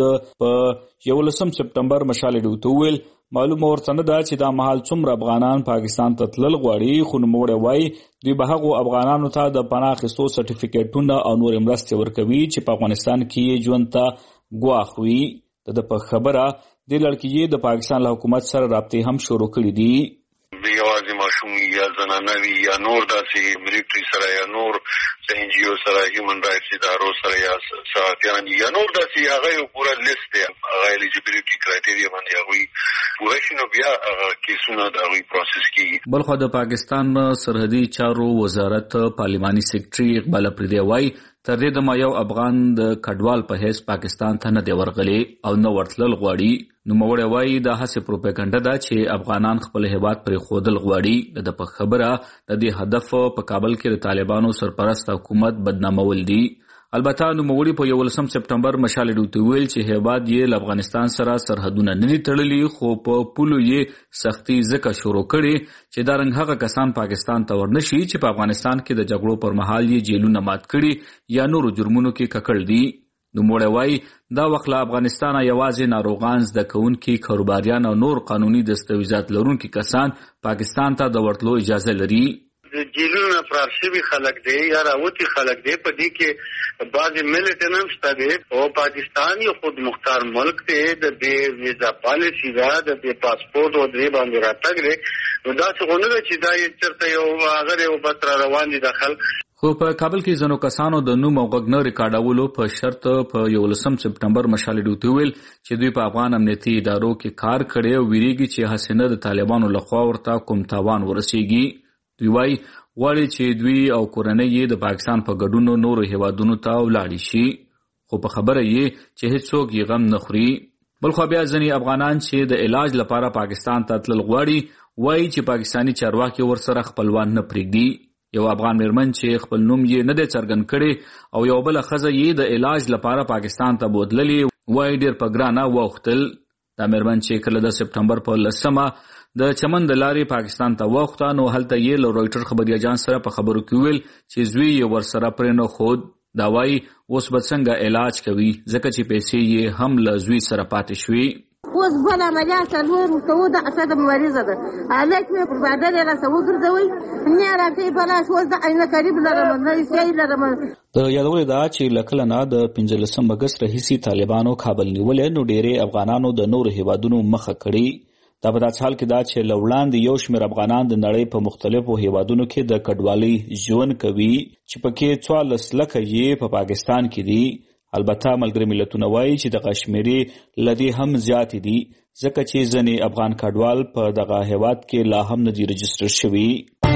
په 11 سپتمبر مشال ډیوته ویل معلومه ورته نه ده چې دا مهال څومره افغانان پاکستان ته تلل غواړي. خو نوموړی وايي دوی به هغو افغانانو ته د پناه اخیستو سرټیفیکیټونه او نور مرستې ورکوي چې په افغانستان کې ژوند ته ګواښ وي. د په خبره د لړکې د پاکستان له حکومت سره رابطې هم شروع کړې دي. یوازې ماشوم یا زنانه وي یا نور داسې ملیټري سره یا نور NGO سره هیومن رائټس ادارو سره یا صحافیان یا نور داسې هغه یو پوره لیست دی. هغه الیجیبیلیټي کرایټیریا باندې هغوی پوره شي نو بیا هغه کیسونه د هغوی پروسس کیږي. بلخو د پاکستان سرحدي چارو وزارت پارلماني سیکریټري اقبال پردی وايي تر دې دمه یو افغان د کډوال په حیث پاکستان ته نه دی ورغلی او نه ورتلل غواړي. نوموړی وايي دا هسې پروپاګاندا ده چې افغانان خپل هیواد پرې ښودل غواړي. د په خبره د دې هدف په کابل کې د طالبانو سرپرست حکومت بدنامول دي. البته نوموړي په 11 سپتمبر مشال ډیوته ویل چې هیواد یې له افغانستان سره سرحدونه نه دي تړلي خو په پولو یې سختي ځکه شروع کړي چې دا رنګ هغه کسان پاکستان ته ورنشي چې په افغانستان کې د جګړو پر مهال یې جیلونه مات کړي یا نورو جرمونو کې ککړ دي. نوموړی وايي دا وخت له افغانستانه یوازې ناروغان، زده کوونکي، کاروباریان او نور قانوني دستاویزات لرونکي کسان پاکستان ته د ورتلو اجازه لري. جیلونه فرار شوي خلک دی یا راوتي خلک دی په دې کې بعضې ملت هم شته دی او پاکستان یو خود مختار ملک دی. د دې ویزا پالیسي ده، د دې پاسپورټ او درې باندې راتګ دی. نو داسې خو نه ده چې دا یې چېرته یو هغه دی او بس را روان دي دا خلک. خو په کابل کې ځینو کسانو د نوم او غږ نه ریکارډولو په شرط په 11 سپتمبر مشال ډیوته ویل چې دوی په افغان امنیتي ادارو کې کار کړی او ویریږي چې حسینه د طالبانو لخوا ورته کوم تاوان ورسیږي. دوی وايي غواړي چې دوی او کورنۍ یې د پاکستان په ګډون نورو هیوادونو ته ولاړ شي. خو په خبره یې چې هیڅوک یې غم نه خوري. بلخو بیا ځینې افغانان چې د علاج لپاره پاکستان ته تلل غواړي وايي چې پاکستاني چارواکي ورسره خپلوان نه پرېږدي. یو افغان میرمن چې خپل نوم یې نه دی څرګند کړی او یو بل ښځه یې د علاج لپاره پاکستان ته بوتللې وايي ډېر په ګرانه واوښتل. دا میرمن چې کله د سپتمبر په 10 د چمن د لارې پاکستان ته واوښته نو هلته یې له رویټر خبري اجانس سره په خبرو کې ویل چې زوی یې ورسره پرې نه ښود. دا وايي اوس به څنګه علاج کوي ځکه چې پیسې یې هم له زوی سره پاتې شوي. اوس بل عملیات څلور کوو د اسد مریضه ده هلک مې پر بدل راسه وګرځوي نه راځي بلاش اوس د عین قریب لرم نه شي لرم. د یادول دا چې لکه نه د 15 اگست راهیسي طالبانو کابل نیولې نو ډېرې افغانانو د نور هیوادونو مخه کړي. دا په داسې حال کې دا چې له وړاندې یو شمېر افغانان د نړۍ په مختلفو هیوادونو کې د کډوالۍ ژوند کوي چې پکې 14 لکه یې په پاکستان کې دي. البته ملګري ملتونه وایي چې دغه شمېرې له دې هم زیاتې دي ځکه چې ځینې افغان کډوال په دغه هیواد کې لا هم نه دي رجسټر شوي.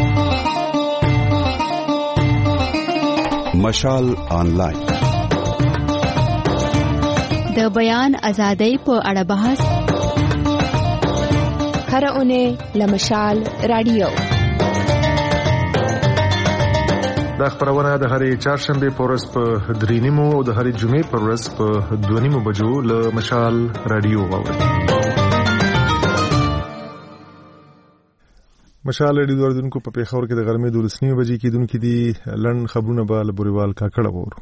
مشال آنلاین د بیان ازادۍ په اړه بحث هر اونۍ له مشال رادیو. دا خبرونه د هرې چهارشنبه په ورځ په 3:30 او د هرې جمعې په ورځ په 2:30 بجو له مشال رادیو واورئ. مشال رادیو اوریدونکو په پیښور کې د غرمې 12:30 بجې کېدونکې دي. لړن خبرونه به له بوريوال کاکړه وورو.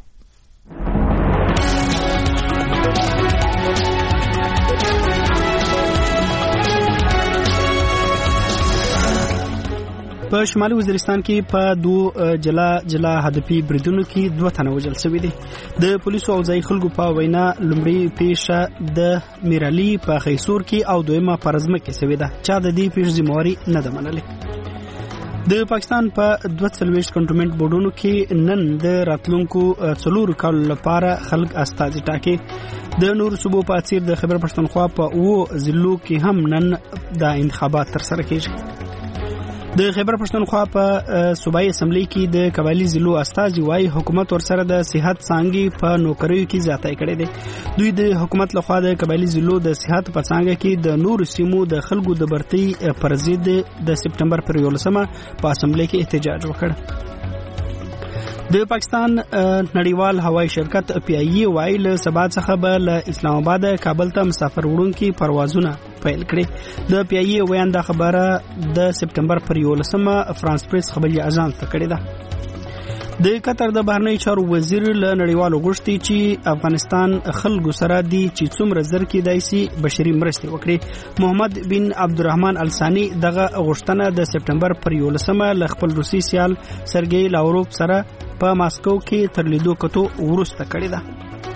په شمالي وزیرستان کې په 2 جلا هدفي بریدونو کې 2 تنه وژل شوي دي. د پولیسو او ځای خلکو په وینا لومړی پیښه د میرالي په خیسور کې او دویمه په رزمه کې شوې ده. چا د دې پیښې ذمہواري نه ده منلې. د پاکستان په 42 کنټونمنت بورډونو کې نن د راتلونکو 4 کال لپاره خلک استازي ټاکي. د نور صوبو په څیر د خیبر پښتونخوا په 2 ضلعو کې هم نن د انتخابات تر سره کیږي. د خیبر پښتونخوا په صوبایي اسمبلی کې د قبایلی ضلعو استازي وايي حکومت ورسره د صحت څانګې په نوکریو کې زیاتای کړي دي. دوی د حکومت لخوا د قبایلی ضلعو د صحت په څانګه کې د نور سیمو د خلکو د برتۍ پر ضد د سپټمبر پر 11 په اسمبلی کې احتجاج وکړ. د پاکستان نړیوال هوایي شرکت PIE وايي له سبا څخه به له اسلام آباد کابل ته مسافر وړونکي پروازونه پیل کړي. د PIE ویان د خبره د سپټمبر پر 11 فرانس پریس خبري اژانس ته کړې ده. د قطر د بهرنی چارو وزیر له نړیوالو غوښتي چې افغانستان خلکو سره دي چې څومره زر کې دایسي بشري مرستې وکړي. محمد بن عبدالرحمن الثاني دغه غوښتنه د سپټمبر پر 11 ل خپل روسي سیال سرګي لاوروف سره په ماسکو کې تر لیدو کتو ورسته کړی ده.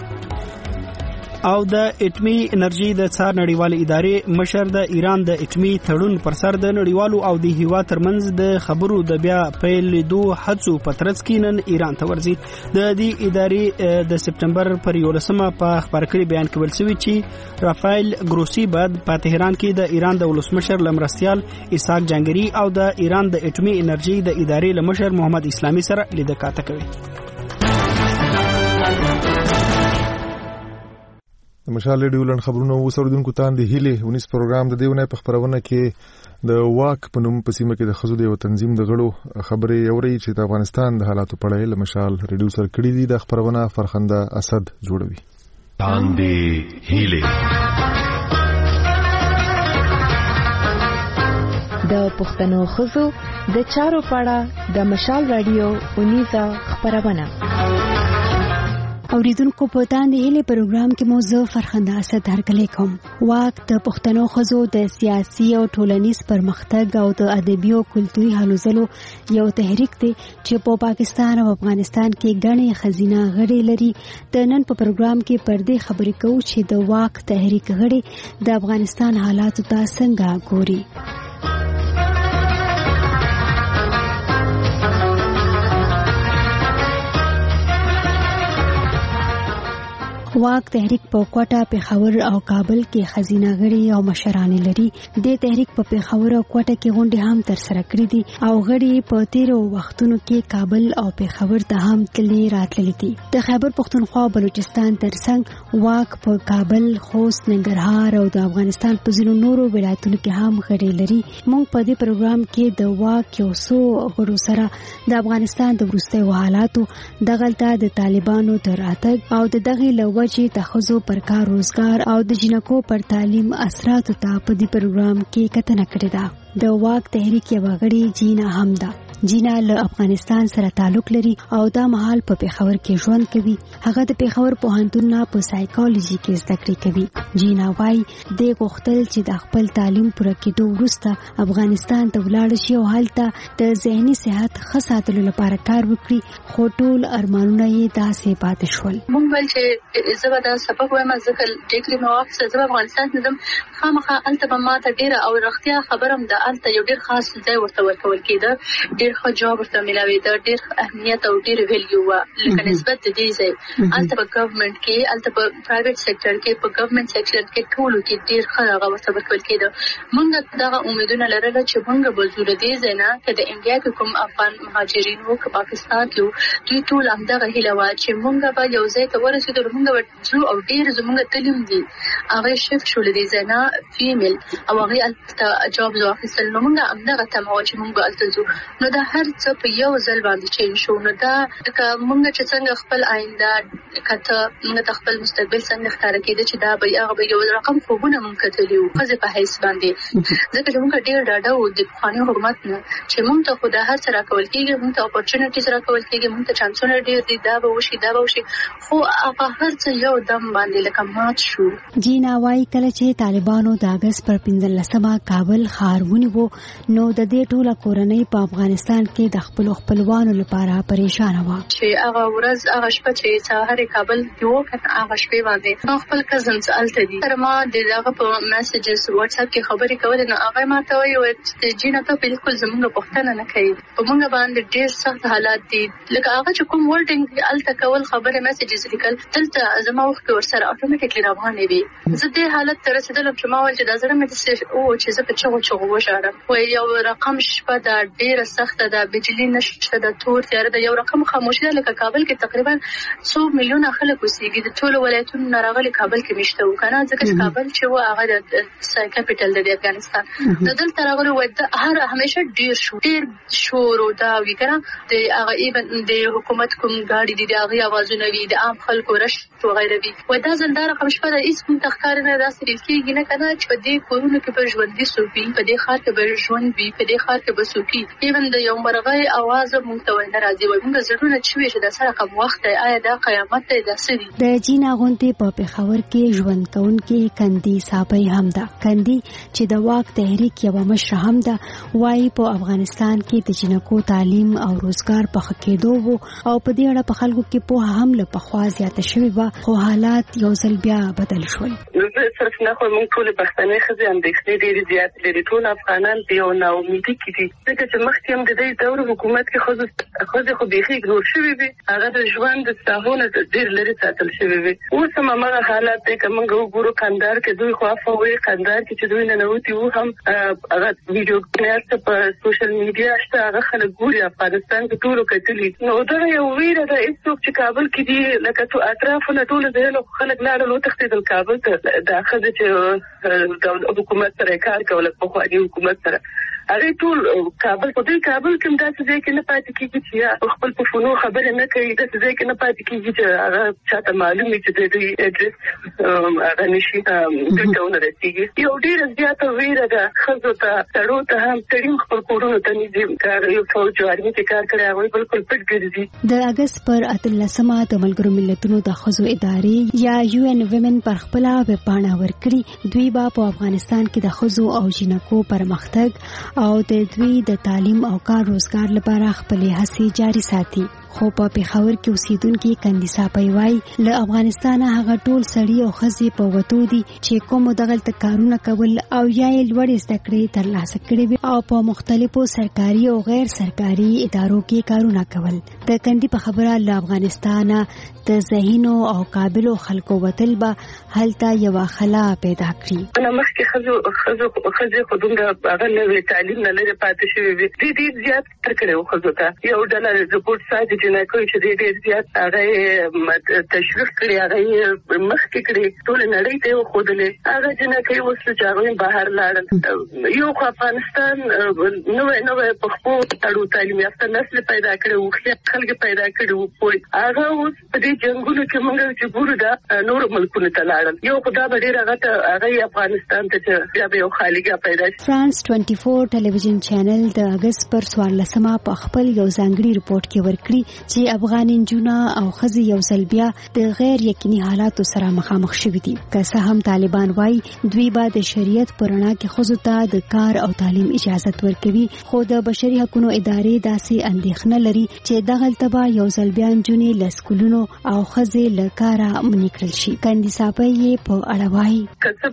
او د اټمی انرژي د څار نړیوال ادارې مشر د ایران د اټمی تړون پر سر د نړیوالو او د هیوا ترمنځ د خبرو د بیا پیل لیدو هڅو په ترڅ کې نن ایران ته ورځي. د دې ادارې د سپټمبر پر 11 په خبر کړي بیان کې ویل شوی چې رافایل ګروسی بعد په تهران کې د ایران د ولسمشر لمرستيال اسحاق جانګری او د ایران د اټمی انرژي د ادارې لمشر محمد اسلامي سره لیدکاته کوي. د مشال رادیو لن خبرونه وسوردونکو تان دی هیله ونیس پروګرام د دیونه په خبرونه کې د واک په نوم په سیمه کې د خزو دی او تنظیم د غړو خبرې اوري چې د افغانستان د حالاتو په اړه مشال رادیو سره کړي دي. د خبرونه فرخنده اسد جوړوي. تان دی هیله د پښتنو خزو د چارو پاړه د مشال رادیو ونیزه خبرونه اوریدونکو په تاندې هلي پروګرام کې مو زه فرخنده اسد هرکلی کوم. واک د پښتنو خزو د سیاسي او ټولنیز پرمختګ او د ادبي او کلتوري هلو ځلو یو تحریک دی چې په پاکستان او افغانستان کې غني خزینه غړي لري. د نن په پروګرام کې پر دې خبرې کوو چې د واک تحریک غړي د افغانستان حالاتو ته څنګه ګوري. واک تحریک په کوټه پېښور او کابل کې خزینه غړي او مشران لري. د تحریک په پېښور او کوټه کې غونډې هم تر سره کړې دي او غړي په تیرو وختونو کې کابل او پېښور ته هم تللي راتللي دي. د خیبر پښتونخوا بلوچستان ترڅنګ واک په کابل، خوست، ننګرهار او د افغانستان په ځینو نورو ولایتونو کې هم غړي لري. موږ په دې پروګرام کې د واک یو څو غړو سره د افغانستان د وروستیو حالاتو، دغلته د طالبانو تر راتګ او د دغه چې د خزو پر کار روزګار او د جنکو پر تعلیم اثراتو ته په دې پروګرام کې کتنه کړې ده. د واک تحریک یو غړي جینا حمدا جینا له افغانستان سره تعلق لري او دا مهال په پېښور کې ژوند کوي. هغه د پېښور پوهنتون نه په سایکالوژي کې زده کړې کوي. جینا وايي د غوښتل چې د خپل تعلیم پوره کېدو وروسته افغانستان ته ولاړ شي او هلته د ذهني صحت ښه ساتلو لپاره کار وکړي، خو ټول ارمانونه یې داسې پاتې شول. مونږ ول چې زه به دا سبق وایم ځکه ډیګري مې واخیسته، زه افغانستان ته ځم، خامخا هلته به ماته ډېره او رښتیا خبرم د هلته یو ډېر خاص ځای ورته ورکول کېده، ډېر ښه جاب ورته میلاوېده، ډېر اهمیت او ډېر ویلیو وه لکه نسبت د دې ځای. هلته په ګورنمنټ کې، هلته په پرایویټ سیکټر کې، په ګورنمنټ سیکټر کې ټولو کې ډېر ښه هغه ورته ورکول کېده. مونږ دغه امیدونه لرله چې مونږ به ځو له دې ځای نه، که د انډیا کې کوم افغان مهاجرین وو، که پاکستان کې وو، دوی ټول همدغه هیله وه چې مونږ به یو ځای ته ورسېدو، مونږ به ځو او ډېر زمونږ تعلیم دي هغه شفت شو له دې ځای نه فیمیل او هغې هلته جابز واخیستل کینسل نو موږ همدغه تمه چې موږ التزو نو دا هر څه په یو ځل باندې چینج شو نو دا موږ چې څنګه خپل آینده کته موږ خپل مستقبل څنګه ښکار کېده چې دا به هغه یو رقم خوبونه موږ کتلیو خزه په حیث باندې ځکه چې موږ ډیر ډاډه وو د قانوني حکومت نه چې موږ ته خو دا هر څه راکول کېږي موږ ته اپورچونټیز راکول کېږي موږ ته چانسونه ډیر دي دا به وشي خو هغه هر څه یو دم باندې لکه مات شو. جینا وايي کله چې طالبانو د اگست پر 15مه کابل ښار ونیو نو د دې ټوله کورنۍ په افغانستان کې د خپل خپلوانو لپاره پریشان و چې هغه ورځ هغه شپه چې سهار کابل کې وکړ هغه شپه باندې خپل کزنز الته دي تر ما دغه په میسجز واتس اپ کې خبرې کولې نو هغه ما ته وایي چې جینا ته بالکل زموږ پښتنه نه کوي په موږ باندې ډېر سخت حالات دي لکه هغه چې کوم ورډینګ الته کول خبره میسجز لیکل دلته زما وخت ورسره اتوماتیکلی روانې وي زه دې حالت تر رسیدلم چې ما ول چې د زړه مې او چې زه په چغو وشارم وای یو رقم شپه دا ډیره سخته ده بجلی نشته د تور تیار د یو رقم خاموشي ده لکه کابل کې تقریبا 100 میلیونه خلک اوسېږي د ټولو ولایتونو راغلي کابل کې مشته وکنه ځکه چې کابل چې و هغه د کیپټل د افغانستان د دلته راغلي و هر همیشه ډیر شور او دا وی کنه د هغه ایون د حکومت کوم غاړي دي هغه आवाजونه وی د عام خلکو رشت و غیره وی و دا زندار رقم شپه د هیڅ کوم تخکار نه داسې کېږي نه کنه چې په دې کورونو کې به ژوندۍ سوپی په دې خار کې به ژوند وی په دې خار کې به سوپی ایون د یو مرغۍ आवाज مونږ ته نه راځي و موږ ضروري چې وي چې د سره کوم وخت آیا دا قیامت دی داسې د جینا غونډې په پېښور کې ژوند کوونکې کندي صاحبې هم ده کندي چې د واک تحریک یو مشر هم ده وايي په افغانستان کې د جنکو تعلیم او روزګار په خکېدو وو او په دې اړه په خلکو کې په هم له پخوا زیاته شوی و خو حالات یو ځل بیا بدل شول صرف نه خو موږ ټول پښتنې خزي اندېښنې ډېرې زیات لري ټول افغانان په یو ناامیدي کې دي ځکه چې مخکې هم د دې دور حکومت کې خو بيخي ګور شوی وي هغه د ژوند د ساحونه ډېر لري ساتل شوی وي اوس هم هغه حالات دی کوم ګورو کندهار کې دوی خو افوي کندهار کې چې دوی نه نوتی وو هم هغه ویډیو کلیپ په سوشل میډیا شته هغه خلک ګوري افغانستان کې ټول کتلی نو دا یو ویره ده چې کابل کې دی لکه تو اطرافونه ټول د خلک لاړل تختیدل کابل ته د اخذ چې د حکومت سره کار کول په خواني حکومت سره هغه ټول کابل په دې کابل کې داسې ځای کې نه پاتې کیږي چې خپل په فونو خبره نه کوي داسې ځای کې نه پاتې کیږي چې هغه چاته معلومي چې د دې اډرس هغه نشي ګټونه رسیږي یو ډیر زیاته ویره ده خزو ته تړو ته هم تړیم خپل کورونو ته نږدې کار یو فوج جوړی چې کار کوي هغه بالکل پټ ګرځي د اگست پر 18مه د ملګرو ملتونو د خزو ادارې یا یو ان ویمن پر خپل وپاڼه ورکړي دوی په افغانستان کې د خزو او جنکو پرمختګ او د دوی د تعلیم او کار روزګار لپاره خپل هڅې جاري ساتي خو په پېښور کې اوسیدونکو کندي صاحبې وای له افغانستان هغه ټول سړي او خزي په وته دي چې کوم دغلت کارونه کول او یا لوړ زده کړې ترلاسه کړې او په مختلفو سرکاري او غیر سرکاري ادارو کې کارونه کول د کندي په خبره له افغانستان د ذهینو او قابلو خلکو وتل به هلته یو خلا پیدا کړی انا مخکې خزو خودونګه هغه نوې تعلیم نه لري پاتې شوی وي دې زیات تر کړو خزو ته یو ډالر رپورت ساده چې نه کوي چې دې زیات هغه تشویق کړی هغه مخکې کړی ټول نړۍ ته خودلې هغه جنا کوي وسله چې هغه بهر لاړل یو افغانستان نو په خپل تړو تعلیم یافته نسل پیدا کړو خلک پیدا کړو پوي هغه اوس په دې جنگونو کې موږ چې ګورو دا نور ملکونو ته لاړل یو خدای به ډیر هغه افغانستان ته بیا به یو خالګه پیدا شي فرانس 24 ټلویزیون چینل د اگست پر 14مه په خپل یو ځانګړي رپورت کې ورکړي چې افغان انجونا او خزي یو ځل بیا د غیر یقیني حالاتو سره مخامخ شوي دي که څه هم طالبان وايي دوی به د شریعت پرانا کې خزو ته د کار او تعلیم اجازه ورکوي خو د بشري حقوقو ادارې داسې اندېښنه لري چې دغه تبا یو ځل بیا انجونې لسکولونو او خزي له کاره منکرل شي کندي صاحبې په اړه وايي کله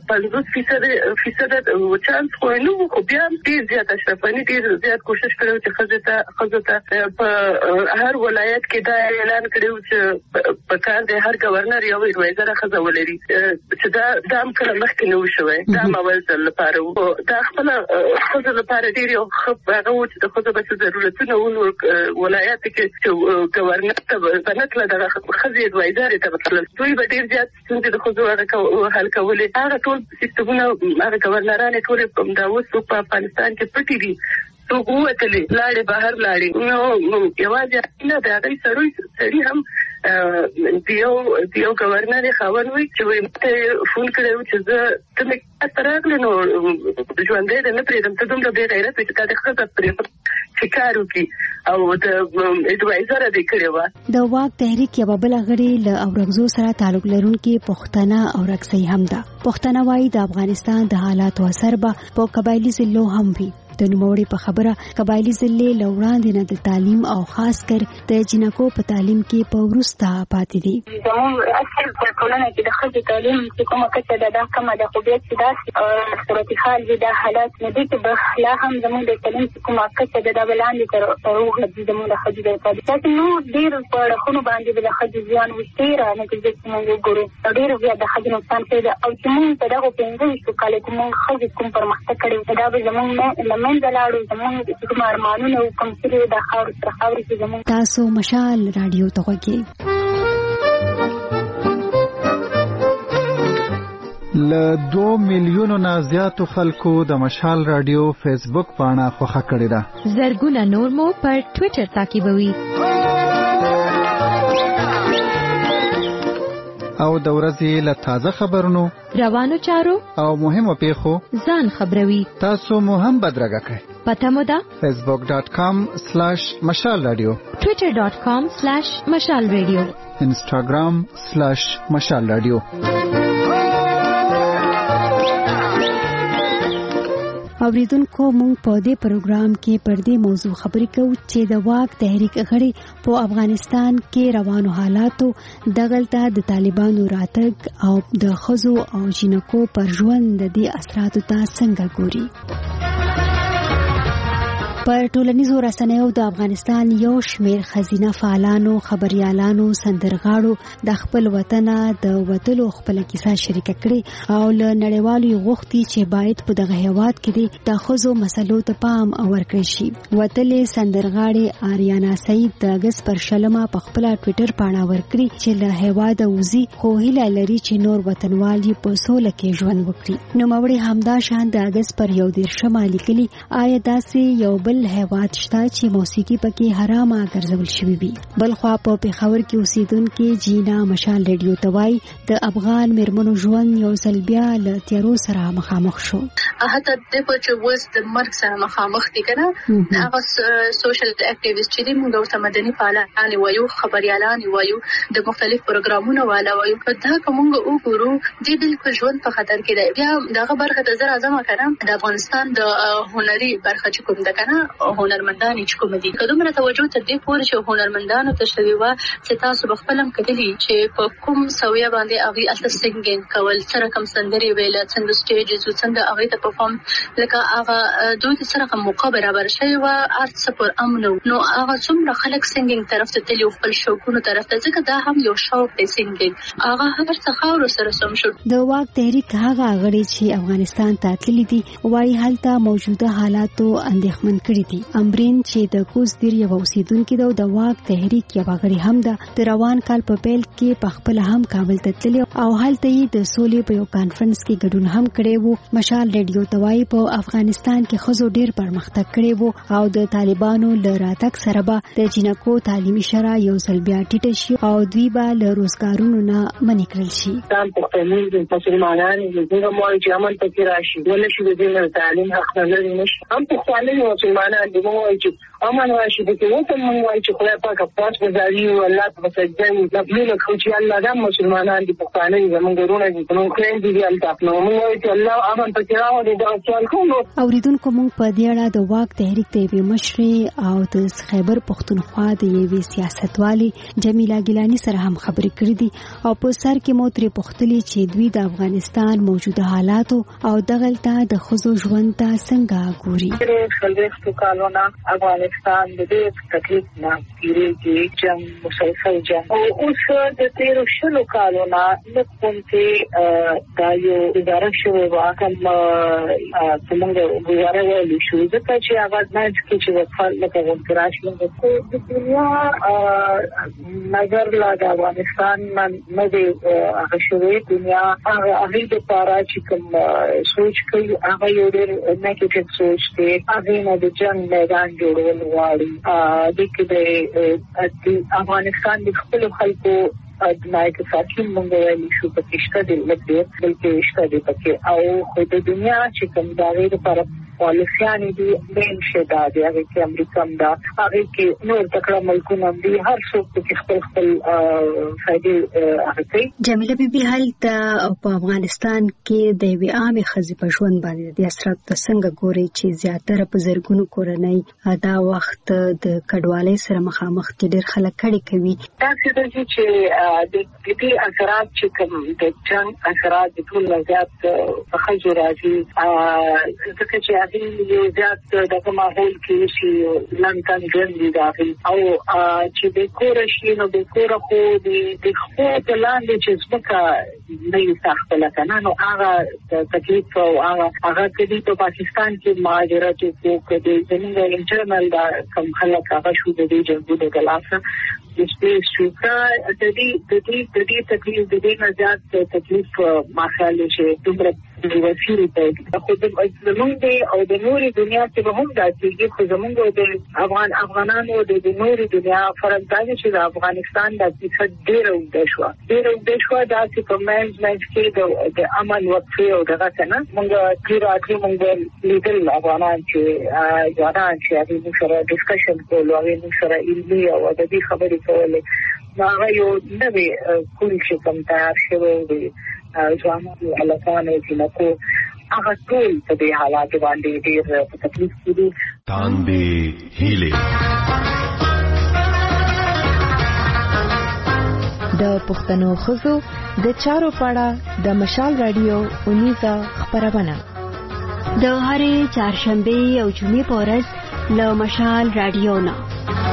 50% چانس خو نو خو بیا ډیر زیات اشرفاني ډیر زیات کوشش کړو چې خزو ته په هر ولایت کې دا اعلان کړو چې په کار د هر گورنر یو وایزر خزه ولري چې دا هم کله مخکې نو شوی دا مول لپاره دا خپل خزه لپاره ډیر یو خپ هغه چې د خزه به ضرورتونه ولایت کې گورنر ته بنکله د خزه وایزر ته بتل دوی به ډیر زیات څنګه د خزه هغه حل کولې هغه ټول سیستمونه هغه گورنران ټول دا اوس په افغانستان کې پټي دي تو قوتلی لاړې بهر لاړې نو یوازې نه دا غي سړی هم دیو گورنر خاون وي چې وي ته فون کړو چې زه ته مې ترغله نو ژوندې ده نه پرېدم ته دومره به غیرت چې تا د خپل پرې فکر وکي او د اډوایزر دې کړو د واک تحریک یو بل غړي له اورغزو سره تعلق لرونکي پښتنه او رکسي هم ده پښتنه وايي د افغانستان د حالاتو اثر به په قبایلی ضلعو هم وي د نوموړي په خبره قبایلی ضلع لوړاندې نه د تعلیم او خاص کر د جنکو په تعلیم کې په ورسته پاتې دي زموږ اصل په ټولنه کې د ښځو تعلیم چې کومه کچه ده کومه د خوبیت چې داسې صورتحال دي د حالات نه دي چې به لا هم زموږ د تعلیم چې کومه کچه ده د بلاندې تر وغځي زموږ د ښځو د پاتې تاسو نو ډیر په اړخونو باندې د ښځو ځوان وشتیره نتیجه چې موږ ګورو ډیر زیات د ښځو نقصان کوي او چې موږ په دغه 15 کال کې موږ ښځو کوم پرمختګ کړی دا به زموږ زلاړو زموږ د کوم ارمانونو کوم څه د خاور تر خاورې کې زموږ تاسو مشال رادیو ته وګورئ ل 2 میلیونو نه زیاتو خلکو د مشال رادیو فیسبوک پاڼه خوښه کړې ده زرګونه نور مو پر ټوئیټر تعقیبوي او د ورځې له تازه خبرونو روانو چارو او مهمو پیښو ځان خبروي تاسو مو هم بدرګه کړئ پته مو ده facebook.com/mashalradio twitter.com/mashalradio instagram/mashalradio اوریدونکو مونږ په دې پروګرام کې پر دې موضوع خبرې کوو چې د واک تحریک غړي په افغانستان کې روانو حالاتو دغلطه د طالبانو راتګ او د ښځو او جنکو پر ژوند د دې اثراتو ته څنګه ګوري پر ټولنیزو رسنیو د افغانستان یو شمېر خزینه فعالانو خبريالانو سندرغاړو د خپل وطن د وتلو خپل کیسه شریک کړي او له نړیوالو غوښتي چې باید په دغه هیواد کې د خزو مسلو ته پام ورکړي شي وتلې سندرغاړي آریانا سعید د اگست پر شلمه په خپل ټوئیټر پاڼه ورکړي چې له هیواد وزي خو هیله لري چې نور وطنوال یې په سوله کې ژوند وکړي نو موري همدا شان د اگست پر 11 لیکلي آیا داسې یو بل هیواد شته چې موسیقي پکې حرامه ګرځول شوی وي بل خو په پیښور کې اوسیدونکو جینا مشال رادیو توای د افغان مرمنو ژوند یو ځل بیا له تیارو سره مخامخ شو حتی د پچ وز د مرګ سره مخامخ دي کنه هغه سوشل اکټیویست چې موږ ورته مدني فعالان وایو خبريالان وایو د مختلف پروګرامونو والا وایو دا کومه وګورو د بالکل ژوند په خطر کې دی بیا دغه برخه د زر اعظم کنه د افغانستان د هنري برخه چې کوم ده کنه هنرمندان چې کوم دي کله توجه ته دې پور چې هنرمندانو ته شوی و چې تاسو بخپلم کتلی چې په کوم سویا باندې اغي اساس سنگینګ کول سره کوم سندري ویل څنګه سټیجز او څنګه اغي ته پرفارم لکه هغه دوی سره کوم موقع برابر شوی و ارت سپور امنو نو هغه څومره خلک سنگینګ طرف ته تللی خپل شوقونو طرف ته ځکه دا هم یو شوق دی سنگینګ هغه هر څه خاور سره سم شو د واک تحریک هغه غړي چې افغانستان ته تللی دي وايي حالته موجوده حالاتو اندېښمن کړي دي امبرین چې د کوز دیر یو اوسیدونکو د واک تحریک یو غړي هم ده د روان کال په پیل کې په خپل هم کابل ته تللی او حالته د سولې په یو کانفرنس کې ګډون هم کړی وو مشال رادیو توای په افغانستان کې خزو ډیر پرمختګ کړی وو او د طالبانو له راتګ سره به د جنکو تعلیمي شرا یو ځل بیا ټیټ شي او دوی به له روزګارونو نه منع کړل شي تام پښتني د مسلمانان زموږ موږ چې عمل پکې راشي ولې چې د تعلیم حق نه لري نشي هم پښتانه مسلمانان د موږ چې امن راشي د کومه موږ چې خدای پاک پاس وزاري او الله په سجدن مبلغ خو چې الله د مسلمانان د پښتانه زموږ ورونه دي نو خیر دي الله موږ چې الله امن پکې راوړي دا سوال کوم اوریدونکو موږ په دې اړه د واک تحریک ته مشري او د خیبر پښتونخوا د یوې سیاستوالي جمیله ګیلانی سره هم خبرې کړې دي او په سر کې مو ترې پوښتلې چې دوی د افغانستان موجوده حالات او دغلطه د خزو ژوند ته څنګه ګوري خلک کالونه افغانستان افغانستان د دې تکلیف نه تیریږي، جنگ مسلسل جنگ او اوس د تیرو شلو کالونو نه کوم چې دا یو اداره شوې وه کوم څنګه ګواره ویلی شو ځکه چې هغه منځ کې چې وفات لکه غونډه راشي خو د دنیا نظر لا د افغانستان نه دی هغه شوې دنیا هغه د پاره چې کوم سوچ کوي هغه یو ډېر نیگیټیو سوچ دی، هغه نه د جنگ میدان جوړول غواړي د کې د افغانستان د خپل خلکو دنیا کې ساتل مونږ ویلی شو په کېشته دی لکه بلکې شته دی پکې او خو د دنیا چې کوم دا غیر پر پالیسیانی دی بین شدا دی هغه کې امریکا هم دا هغه کې نور تکړه ملکونه دي هر څوک په خپل فائدې هغه کوي. جمیله بیبي هلته په افغانستان کې د یوې عامې ښځې په ژوند باندې د اثرات څنګه ګوري چې زیاتره په زرګونو کورنۍ دا وخت د کډوالۍ سره مخامخ دي، ډېر خلک کړي کوي. دا څه چې د دې اثرات چې کوم د جنگ اثرات د ټول زیات په خلکو راځي ځکه چې یو زیات دغه ماحول کې شي لندن ګرځي داخل او چې د کور شي نو د کور خو د خو په لاندې چې ځمکه نه یې ساختله کنه نو هغه تکلیف او هغه کدي په پاکستان کې مهاجرت وکړي د زموږ انټرنل دا کوم خلک هغه شو د دې جنګونو د لاسه د سپیس شوکا د دې تکلیف د دې نه زیات تکلیف ماخاله شي دومره وسیری ته خو د زمونږ او د نوري دنیا کې به هم داسې خو زمونږ د افغانانو د نوري دنیا فرق دا چې د افغانستان د فیصد ډېر وګړي شو دا چې په منځ کې د امن وقفه او دغه څنګه موږ راځي موږ لیدل افغانان چې ځوانان چې هغه سره ډسکشن کول او هغه سره علمي او ادبي خبرې کولې هغه یو نوې کول چې کوم تیار شوی دی ځوانانو الکانو چې نکو هغه ټول په دې حالات باندې ډېر په تکلیف کې دي. تاندې هیلې د پښتنو ښځو د چارو پاړه د مشال رادیو اونیزه خبرونه د هرې چهارشنبه او جمعې په ورځ له مشال رادیو نه.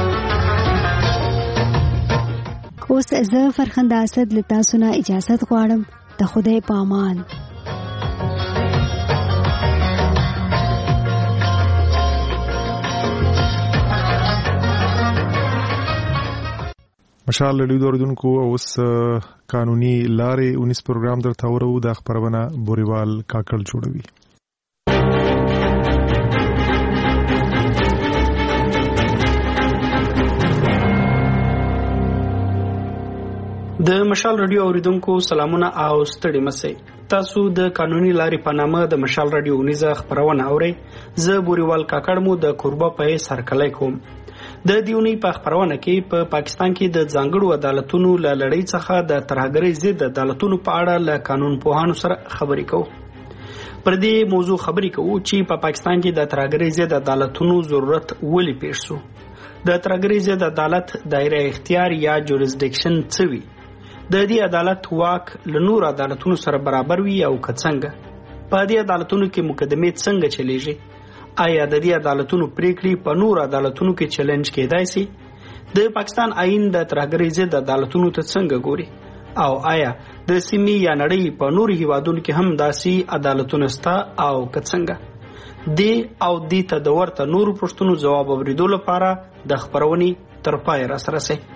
اوس زه فرخنده اسد له تاسو نه اجازه غواړم. د خدای په امان. مشال لړۍ دوردونکو اوس قانوني لارې 19 پروګرام درته ورو د خبرونه بوريوال کاکړ جوړوي. د مشال رادیو اوریدونکو سلامونه او ستړي مسئ. تاسو د قانوني لارې په نامه د مشال رادیو اونیزه خبرونه اورئ. زه بوريوال کاکړ مو د کوربه په سرکلای کوم. د دیونی په خبرونه کې په پاکستان کې د ځانګړو عدالتونو له لړۍ څخه د ترهګرۍ ضد عدالتونو په اړه له قانون پوهانو سره خبرې کوو. پر دې موضوع خبرې کوو چې په پاکستان کې د ترهګرۍ ضد عدالتونو ضرورت ولې پیښ شو. د ترهګرۍ ضد عدالت دایره اختیار یا جوریسډکشن څه وي؟ د دې عدالت واک له نور عدالتونو سره برابر وي او څنګه؟ په دې عدالتونو کې مقدمې څنګه چلیږي؟ آیا د دې عدالتونو پریکړې په نور عدالتونو کې چیلنج کېدای شي؟ د پاکستان آئین د ترهګرۍ ضد عدالتونو ته څنګه ګوري؟ او آیا د سیمې یا نړۍ په نورو هیوادونو کې هم داسې عدالتونه شته او څنګه؟ دې او دې ته د ورته نورو پوښتنو ځواب اورېدو لپاره د خبرونې تر پای را سره سئ.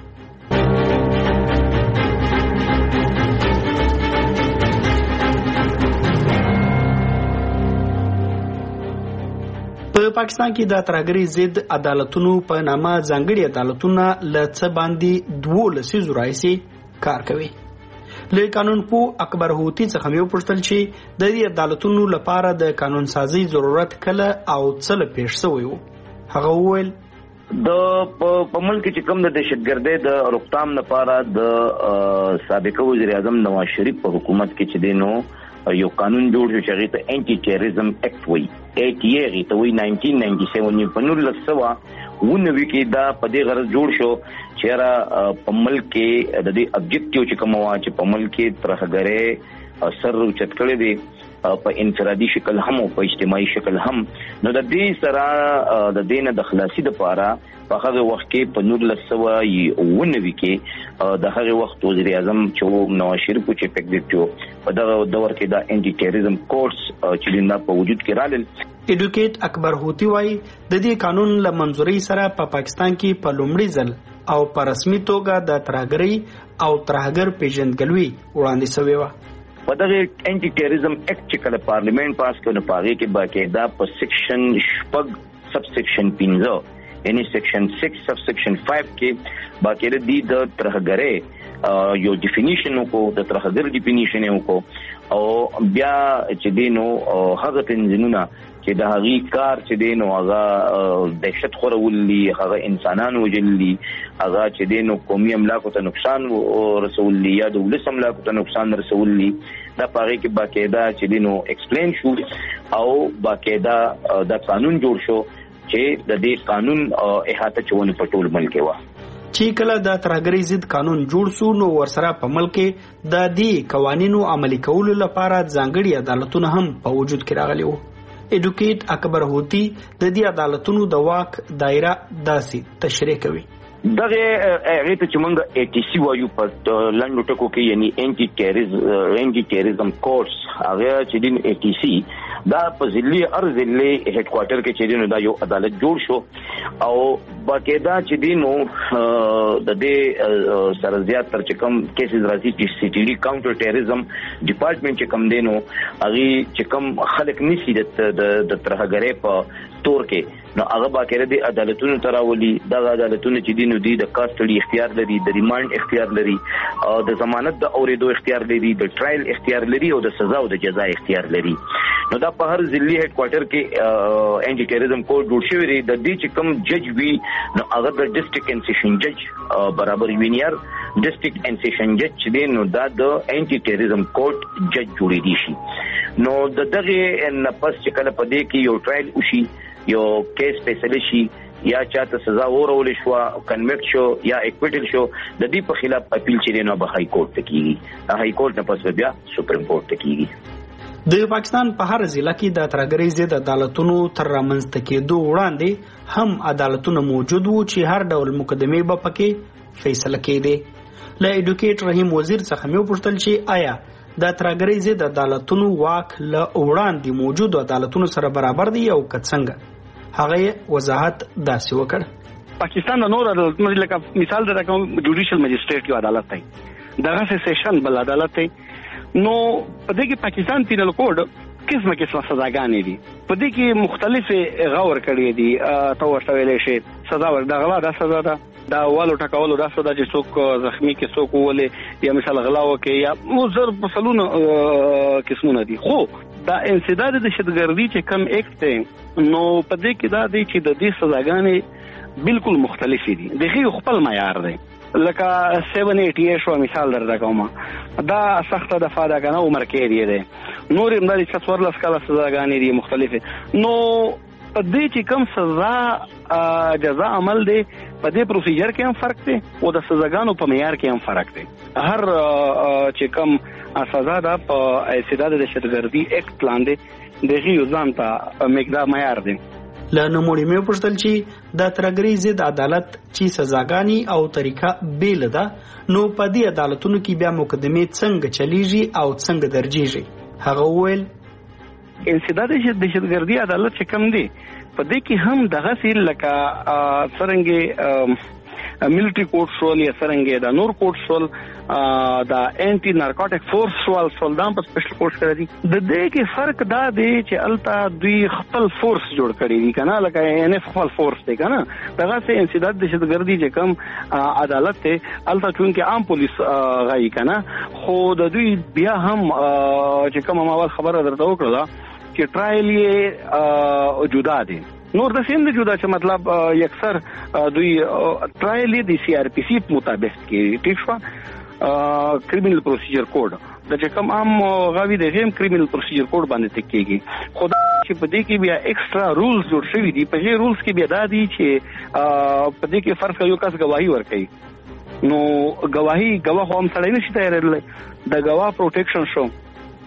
په پاکستان کې د ترهګرۍ ضد عدالتونو په نامه ځانګړي عدالتونه له څه باندې 12 لسیزو راهیسې کار کوي. له قانون پوه اکبر هوتی څخه مې وپوښتل چې د دې عدالتونو لپاره د قانون سازي ضرورت کله او څه پیښ شوی و. هغه وویل د په ملک کې کوم د دهشتګردۍ د روکتام لپاره د سابق وزیر اعظم نواز شریف په حکومت کې چې دینو یو قانون جوړ شو چې هغه ته انټي ټیرریزم اکټ وایي. ATA ته وایي 1997 په 1990 کې دا په دې غرض جوړ شو چې را په ملک کې د دې ابجیکټیو چې کوم وا چې په ملک کې ترهګرۍ سر اوچت کړی دی په انفرادي شکل هم او په اجتماعي شکل هم. نو د دې سره د دینه د خلاصي لپاره په هغه وخت کې په 1999 کې د هغه وخت وزیر اعظم چې نواز شریف چې پکې په دغه دور کې د انټي ټیرریزم کورس چې د په وجود کې رالل. ایډوکیټ اکبر هوتی وايي د دې قانون له منځوري سره په پاکستان کې په لومړي ځل او په رسمي توګه د ترهګرۍ او ترهګر پیژندګلوي وړاندې شوی و. په دغه انټي ټیرریزم اکټ چې کله پارلیمنت پاس کړ نو پاره کې باقاعده په سیکشن شپږ سب سیکشن 15 یعنی سیکشن 6 سب سیکشن 5 کې باقاعده د ترهګرۍ یو ډیفینیشن کو د ترهګر ډیفینیشن کو او بیا چې دینو هغه تنظیمونه چې د هغه کار چې دینو هغه دهشت خورولي هغه انسانانو وجلي هغه چې دینو قومي املاکو ته نقصان رسولي یا د ولس املاکو ته نقصان رسولي دا پاره کې باقاعده چې دینو ایکسپلین شو او باقاعده د قانون جوړ شو چې د دې قانون احاطه چونه په ټول ملک کې و. چې کله د ترهګرۍ ضد قانون جوړ شو نو ورسره په ملک کې د دې قوانینو عملي کولو لپاره ځانګړي عدالتونه هم په وجود کې راغلي وو. ایډوکیټ اکبر هوتی د دې عدالتونو د واک دایره داسې تشریح کوي. دغه هغه ته چې موږ ATC وایو په لندن ټکو کې یعنی انټي ټیرریزم کورس هغه چې د ATC دا په ضلعي ارضلي هډ کوارټر کې چې دینو دا یو عدالت جوړ شو او باقاعده چې دینو د دې سره زیات تر چې کم کیسز راځي چې CTD کاونټر ټیرریزم ډپارټمنټ چې کم دینو هغه چې کم خلک نشي د ترهګرۍ په تور کې نو هغه باقاعده د عدالتونو تراولي د عدالتونو چې دینو دی د کاستډي اختیار لري د ریماند اختیار لري او د ضمانت د اوریدو اختیار لري د ټرایل اختیار لري او د سزا او د جزا اختیار لري. نو دا په هر ضلعي هډ کوارټر کې انټي ټیرریزم کوډ جوړ شوی دی. د دې چې کوم جج وی نو هغه د ډیسټریکټ اینڈ سیشن جج برابر وینیر ډیسټریکټ اینڈ سیشن جج چې دی نو دا د انټي ټیرریزم کوډ جج جوړی دی شي. نو د دغه نفس چې کله په دې کې یو ټرایل وشي یو کیس فیصله شي یا چاته سزا ورول شو کنویکټ شو یا اکویټل شو د دې په خلاف اپیل چي نه به های کورټ ته کیږي های کورټ نه پس بیا سپریم کورټ ته کیږي. د پاکستان په هر ضلع کې د ترهګرۍ ضد عدالتونو تر رامنځته کېدو وړاندې هم عدالتونه موجود وو چې هر ډول مقدمه به پکې فیصله کېده. له ایډوکیټ رحیم وزیر څخه مې وپوښتل چې آیا د ترهګرۍ ضد عدالتونو واک له وړاندې موجود عدالتونو سره برابر دی او که څنګه؟ هغه وضاحت داسې وکړ. پاکستان د نور عدالتونو لکه مثال د جوډیشل مجسټریټ یو عدالت دی دغه سیشن بل عدالت دی. نو په دې کې پاکستان پینل کوډ قسمه سزاګانې دي په دې کې مختلفه غور کړې دي تو ورته ویلې شي سزا ور د غلا د سزا ده دا والو ټکولو دا سزا چې څوک زخمی کې څوک ولې یا مثال غلا وکي یا مزر بسلون قسمونه دي. خو دا انسداد د دهشتګردي چې کم اکټ دی نو په دې کې دا دی چې د دې سزاګانې بالکل مختلف دي. دغه خپل معیار دی لکه 788 شو مثال درته کوم دا سخته د فاده کنه عمر کې دی نور هم د 14 کاله سزاګانې دي مختلفه. نو په دې چې کم سزا جزا عمل دی په دې پروسیجر کې هم فرق دی او د سزاګانو په معیار کې هم فرق دی. هر چې کم سزا دا په استداد د دهشتګردي اکټ لاندې دغه یو ځان ته مقدار معیار دی. له نوموړي مې پوښتل چې د ترهګرۍ ضد عدالت چې سزاګانی او طریقه بیل ده نو په دې عدالتونو کې بیا مقدمه څنګه چلیږي او څنګه درجیږي. هغه وویل انسداد د دهشتګردي عدالت چې کم دی په دې کې هم دغه سیل لکه څرنګه ملټری کورټ شول یا څرنګه د نور کورټ شول د انټي نارکوټیک فورس شول دام په سپیشل کورټ کړی دي. د دې کې فرق دا دی چې التا دوی خپل فورس جوړ کړی دي کنه لکه ان اف خپل فورس دی کنه دغه سه انسداد د دهشتګردي چې کم عدالت ته التا چون کې عام پولیس غي کنه خو د دوی بیا هم چې کوم اول خبره درته وکړه چې ټرایل یې جدا دي نور د سیم د جدا چې مطلب یکسر دوی ټرایل دی CRPC مطابق کې ټیک شو کریمینل پروسیجر کوډ د چې کوم عام غوي د هم کریمینل پروسیجر کوډ باندې تکیږي. خو دا چې په دې کې بیا ایکسترا رولز جوړ شوی دي په دې رولز کې بیا دا دي چې په دې کې فرض یو کس گواہی ورکړي نو گواہی گواه هم سړی نشي تیارېدلی د گواه پروټیکشن شو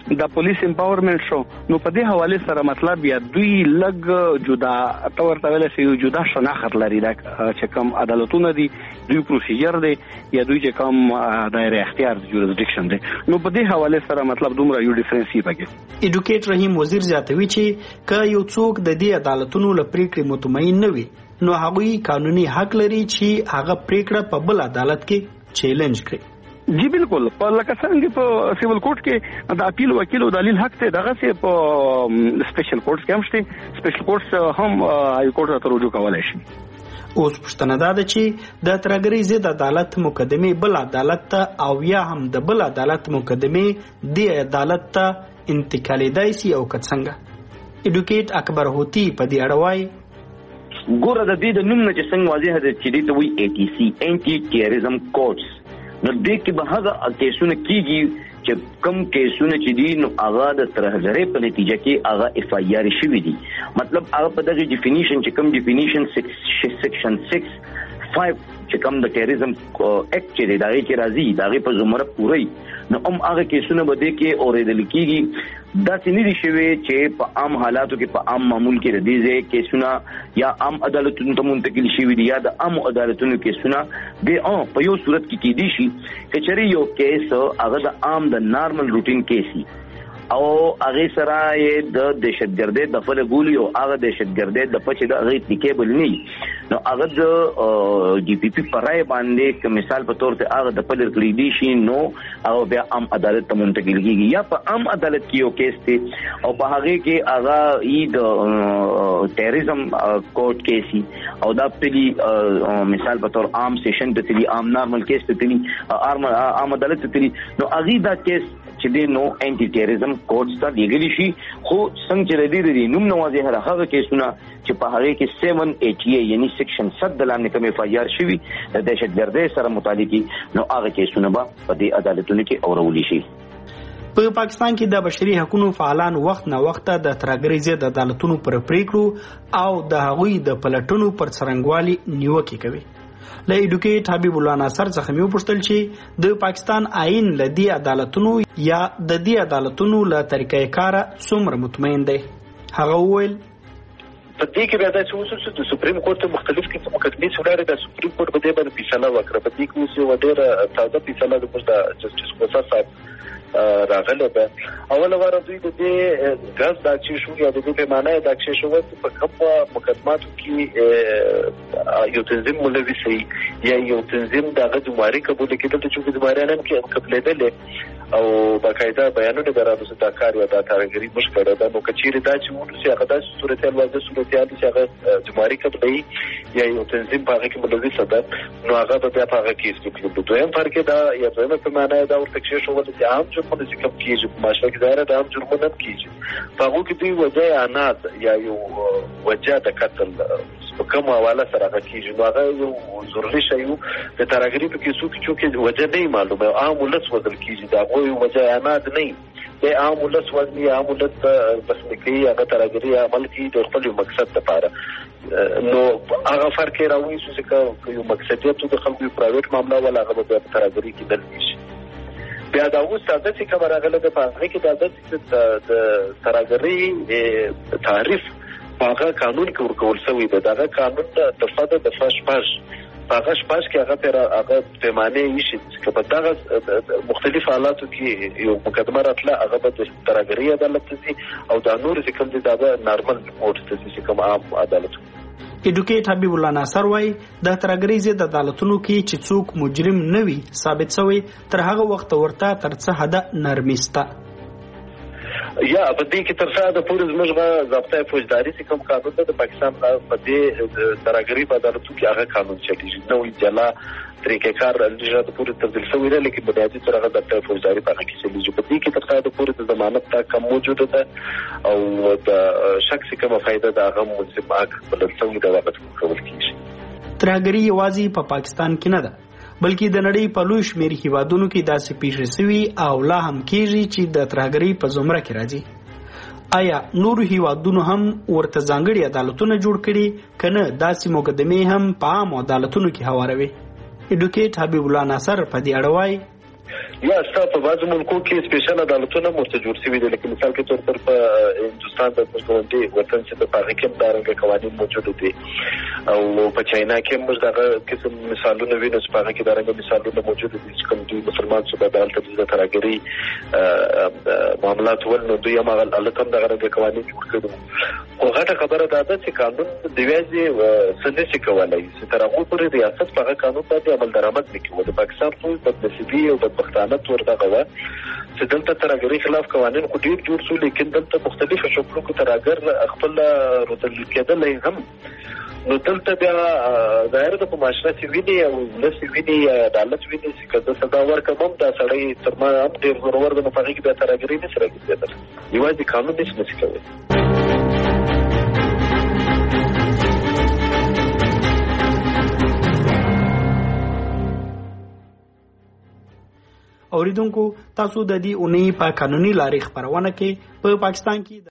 د پولیس امپاورمنت شو. نو په دې حواله سره مطلب یا دوی لګ جدا تور ته ویل شي جدا شناخت لري دا چې کوم عدالتونه دي دوی پروسیجر دی یا دوی چې کوم دایره اختیار جوریسډکشن دی. نو په دې حواله سره مطلب دومره یو ډیفرنس پکې. ایډوکیټ رحیم وزیر زیاتوي چې ک یو څوک د دې عدالتونو لپاره مطمئن نه وي نو هغوی قانوني حق لري چې هغه پریکړه په بل عدالت کې چیلنج کړي. جی بالکل په لکه څنګه په سیول کورټ کې د اپیل وکیل او دلیل حق ته دغه سه په سپیشل کورټس کې هم شته. سپیشل کورټس هم هاي کورټ ته رجوع کولای شي. اوس پښتنه ده چې د ترګری ضد عدالت مقدمه بل عدالت ته او یا هم د بل عدالت مقدمه د عدالت ته انتقالیدای سي او کڅنګ. ایډوکیټ اکبر هوتی په دې اړه وایي ګوره د دې د نوم نه چې څنګه واضح ده چې دې ته وی ATC انټي ټیرریزم کورټس. نو دې کې به هغه کیسونه کیږي چې کم کیسونه چې دي نو هغه د ترهګرۍ په نتیجه کې هغه FIR شوی دي. مطلب هغه په دغه ډیفینیشن چې کم ډیفینیشن سیکشن 6(5) چې کم د ټیرریزم اکټ چې دی دغه کې راځي دغه په زمره پوری نو هغه کیسونه به دې کې اوریدل کیږي. دا څنګه دي شوی چې په عام حالاتو کې په عام معمول کې د دې کیسونه یا عام عدالتونو ته منتقل شي وي یا د عام عدالتونو کیسونه به په یو صورت کې کېدی شي چې چېرې یو کیس هغه د عام د نارمل روټین کیسي او هغه سره د دهشتګردۍ د فل ګولي او هغه دهشتګردۍ د پچې د هغه اپلیکیبل نه نو هغه د DPP پرای باندې که مثال په تور ته هغه د فل کړی دی شي نو او بیا عام عدالت ته منتقل کیږي یا په عام عدالت کې یو کیس ته او په هغه کې هغه د ټیرریزم کورټ کیسي او دا پلی مثال په تور عام سیشن ته تلی عام نارمل کیس ته تلی عام عدالت ته تلی نو هغه دا کیس چې د نو انټي ټیرریزم کورټس ته لیږلی شي. خو څنګه چې د نوم نوازه هغه کیسونه چې په هغه کې 780 یعنی سیکشن 7 د لاندې کوم FIR شوی د دهشتګردۍ سره متعلقي نو هغه کیسونه به په دې عدالتونو کې اورول شي. په پاکستان کې د بشري حقوقو فعالان وخت نه وخت د ترګری ضد عدالتونو پر پریکړو او د هغوی د پلټونو پر څرنګوالي نیوکه کوي. له ایډوکیټ حبیب الله ناصر څخه مې وپوښتل چې د پاکستان آئین له دې عدالتونو یا د دې عدالتونو له طریقې کار څومره مطمئن دی. هغه وویل په دې کې بیا چې د سپریم کورټ مختلف کې مقدمې څولارې د سپریم کورټ په دې باندې فیصله وکړه. په دې کې اوس یو ډېر تازه فیصله د جسټس کوسا صاحب راغله ده. اوله واره دوی د دې غاز د چې شو یا د دې په معنی د چې شو په کومه مقدماتو کې یو تنظیم مولوي سي یا یو تنظیم دغه جمهوریت قبول کېدل چې جمهوریت نن کې قبلېدل او باقاعده بیانونه درابه ست کار یا د تارګری مشکل ده. نو کچېره دا چې موږ چې هغه د صورتحال واځه صورتحال چې هغه جمهوریت قبلې یا یو تنظیم په هغه کې مولوي صدر نو هغه به په هغه کې استقلال دویم فرق دا یا دویم په معنی دا ورته چې شو چې عام جرمونه چې کوم کیږي په معاشره کې ظاهر د عام جرمونه کیږي په هغه کې دوی وجه عناد یا یو وجه د قتل په کوم حواله سره کیږي نو هغه یو ضروري شی د ترګری په کیسو کې چې وجه نه معلومه عام ولس وزل کیږي دا وایي وجه عناد نه د عام ولس وزنی عام ولس بس کې هغه ترګری عمل کوي د خپل مقصد لپاره نو هغه فرق راوي چې یو مقصدیت د خلکو پرایویټ معاملې ولا هغه د ترګری کې دل شي. بیا دا اوس د دې کومه راغله د پاره کې د ترګری تعریف هغه قانون کې ورکول شوی دی. دا قانون د فاده د فاش هغه شپږ کې هغه پر هغه پیمانه نشي چې په دغه مختلف حالاتو کې یو مقدمه راتله هغه د ترګری عدالت دي او د نور څه کوم دي دا نارمل کورټ ته چې کوم عام عدالت. ایډوکیټ حبیب الله ناصر وایي د ترګری ضد عدالتونو کې چې څوک مجرم نه وي ثابت شوی تر هغه وخت ورته تر څه حد نرمیسته یا په دې کې تر څو د پولیس مجمع ضابطه فوجداري چې کوم قانون د پاکستان په دې ترګری په عدالتو کې هغه قانون چلیږي نو جلا طریقې کار لږه د پولیس تبدیل شوی دی لیکن بنیادی تر هغه د فوجداري په کې چلیږي. په دې کې تر څو د پولیس د ضمانت تا کم موجوده ده او د شخصي کومه فائدہ د هغه ملزم حق بلل شوی د وخت کول کیږي. ترګری یوازې په پاکستان کې نه ده بلکې د نړۍ په لوی شمېر هیوادونو کې داسې پیښې شوي او لا هم کېږي چې د ترګری په زمره کې راځي. آیا نور هیوادونو هم ورته ځانګړي عدالتونه جوړ کړي کنه داسې مقدمې هم په عام عدالتونو کې هواروي؟ ایډوکیټ حبیب الله ناصر په دې اړه وایي یا ستاسو په بعضو ملکو کې سپیشل عدالتونه مرته جوړ شوي دي، لکه مثال کې تور پر په هندوستان د ګوندي وطن چې د پاره کې دارنګ قوانين موجود دي، او په چاینا کې موږ دغه قسم مثالونه وینو چې په هغه کې دارنګ مثالونه موجود دي چې کوم دوی مسلمان صوبه د عدالت د ترګری معاملات ول نو دوی هم عدالت هم دغه قوانين جوړ کړي. خو غټه خبره ده چې قانون د ویاځي سند شي کولای چې تر هغه پورې ریاست په هغه قانون باندې عمل درآمد وکړي. د پاکستان خو د نسبی او د بدبختانه تور دغه و چې دلته ترګری خلاف قوانين خو ډیر جوړ شو، لیکن دلته مختلفو شکلو کې ترګر خپل روتل کېدل هم نو دلته بیا ظاهر د معاشره چې ویني او لسی ویني عدالت ویني چې کله صدا ورکوم دا سړی تر ما هم ډیر ضرور د په کې بیا ترګری نه سره کېدل، یوازې قانون نشي کوي. اوریدونکو تاسو د دې اونۍ په قانوني لارې خبرونه کې په پاکستان کې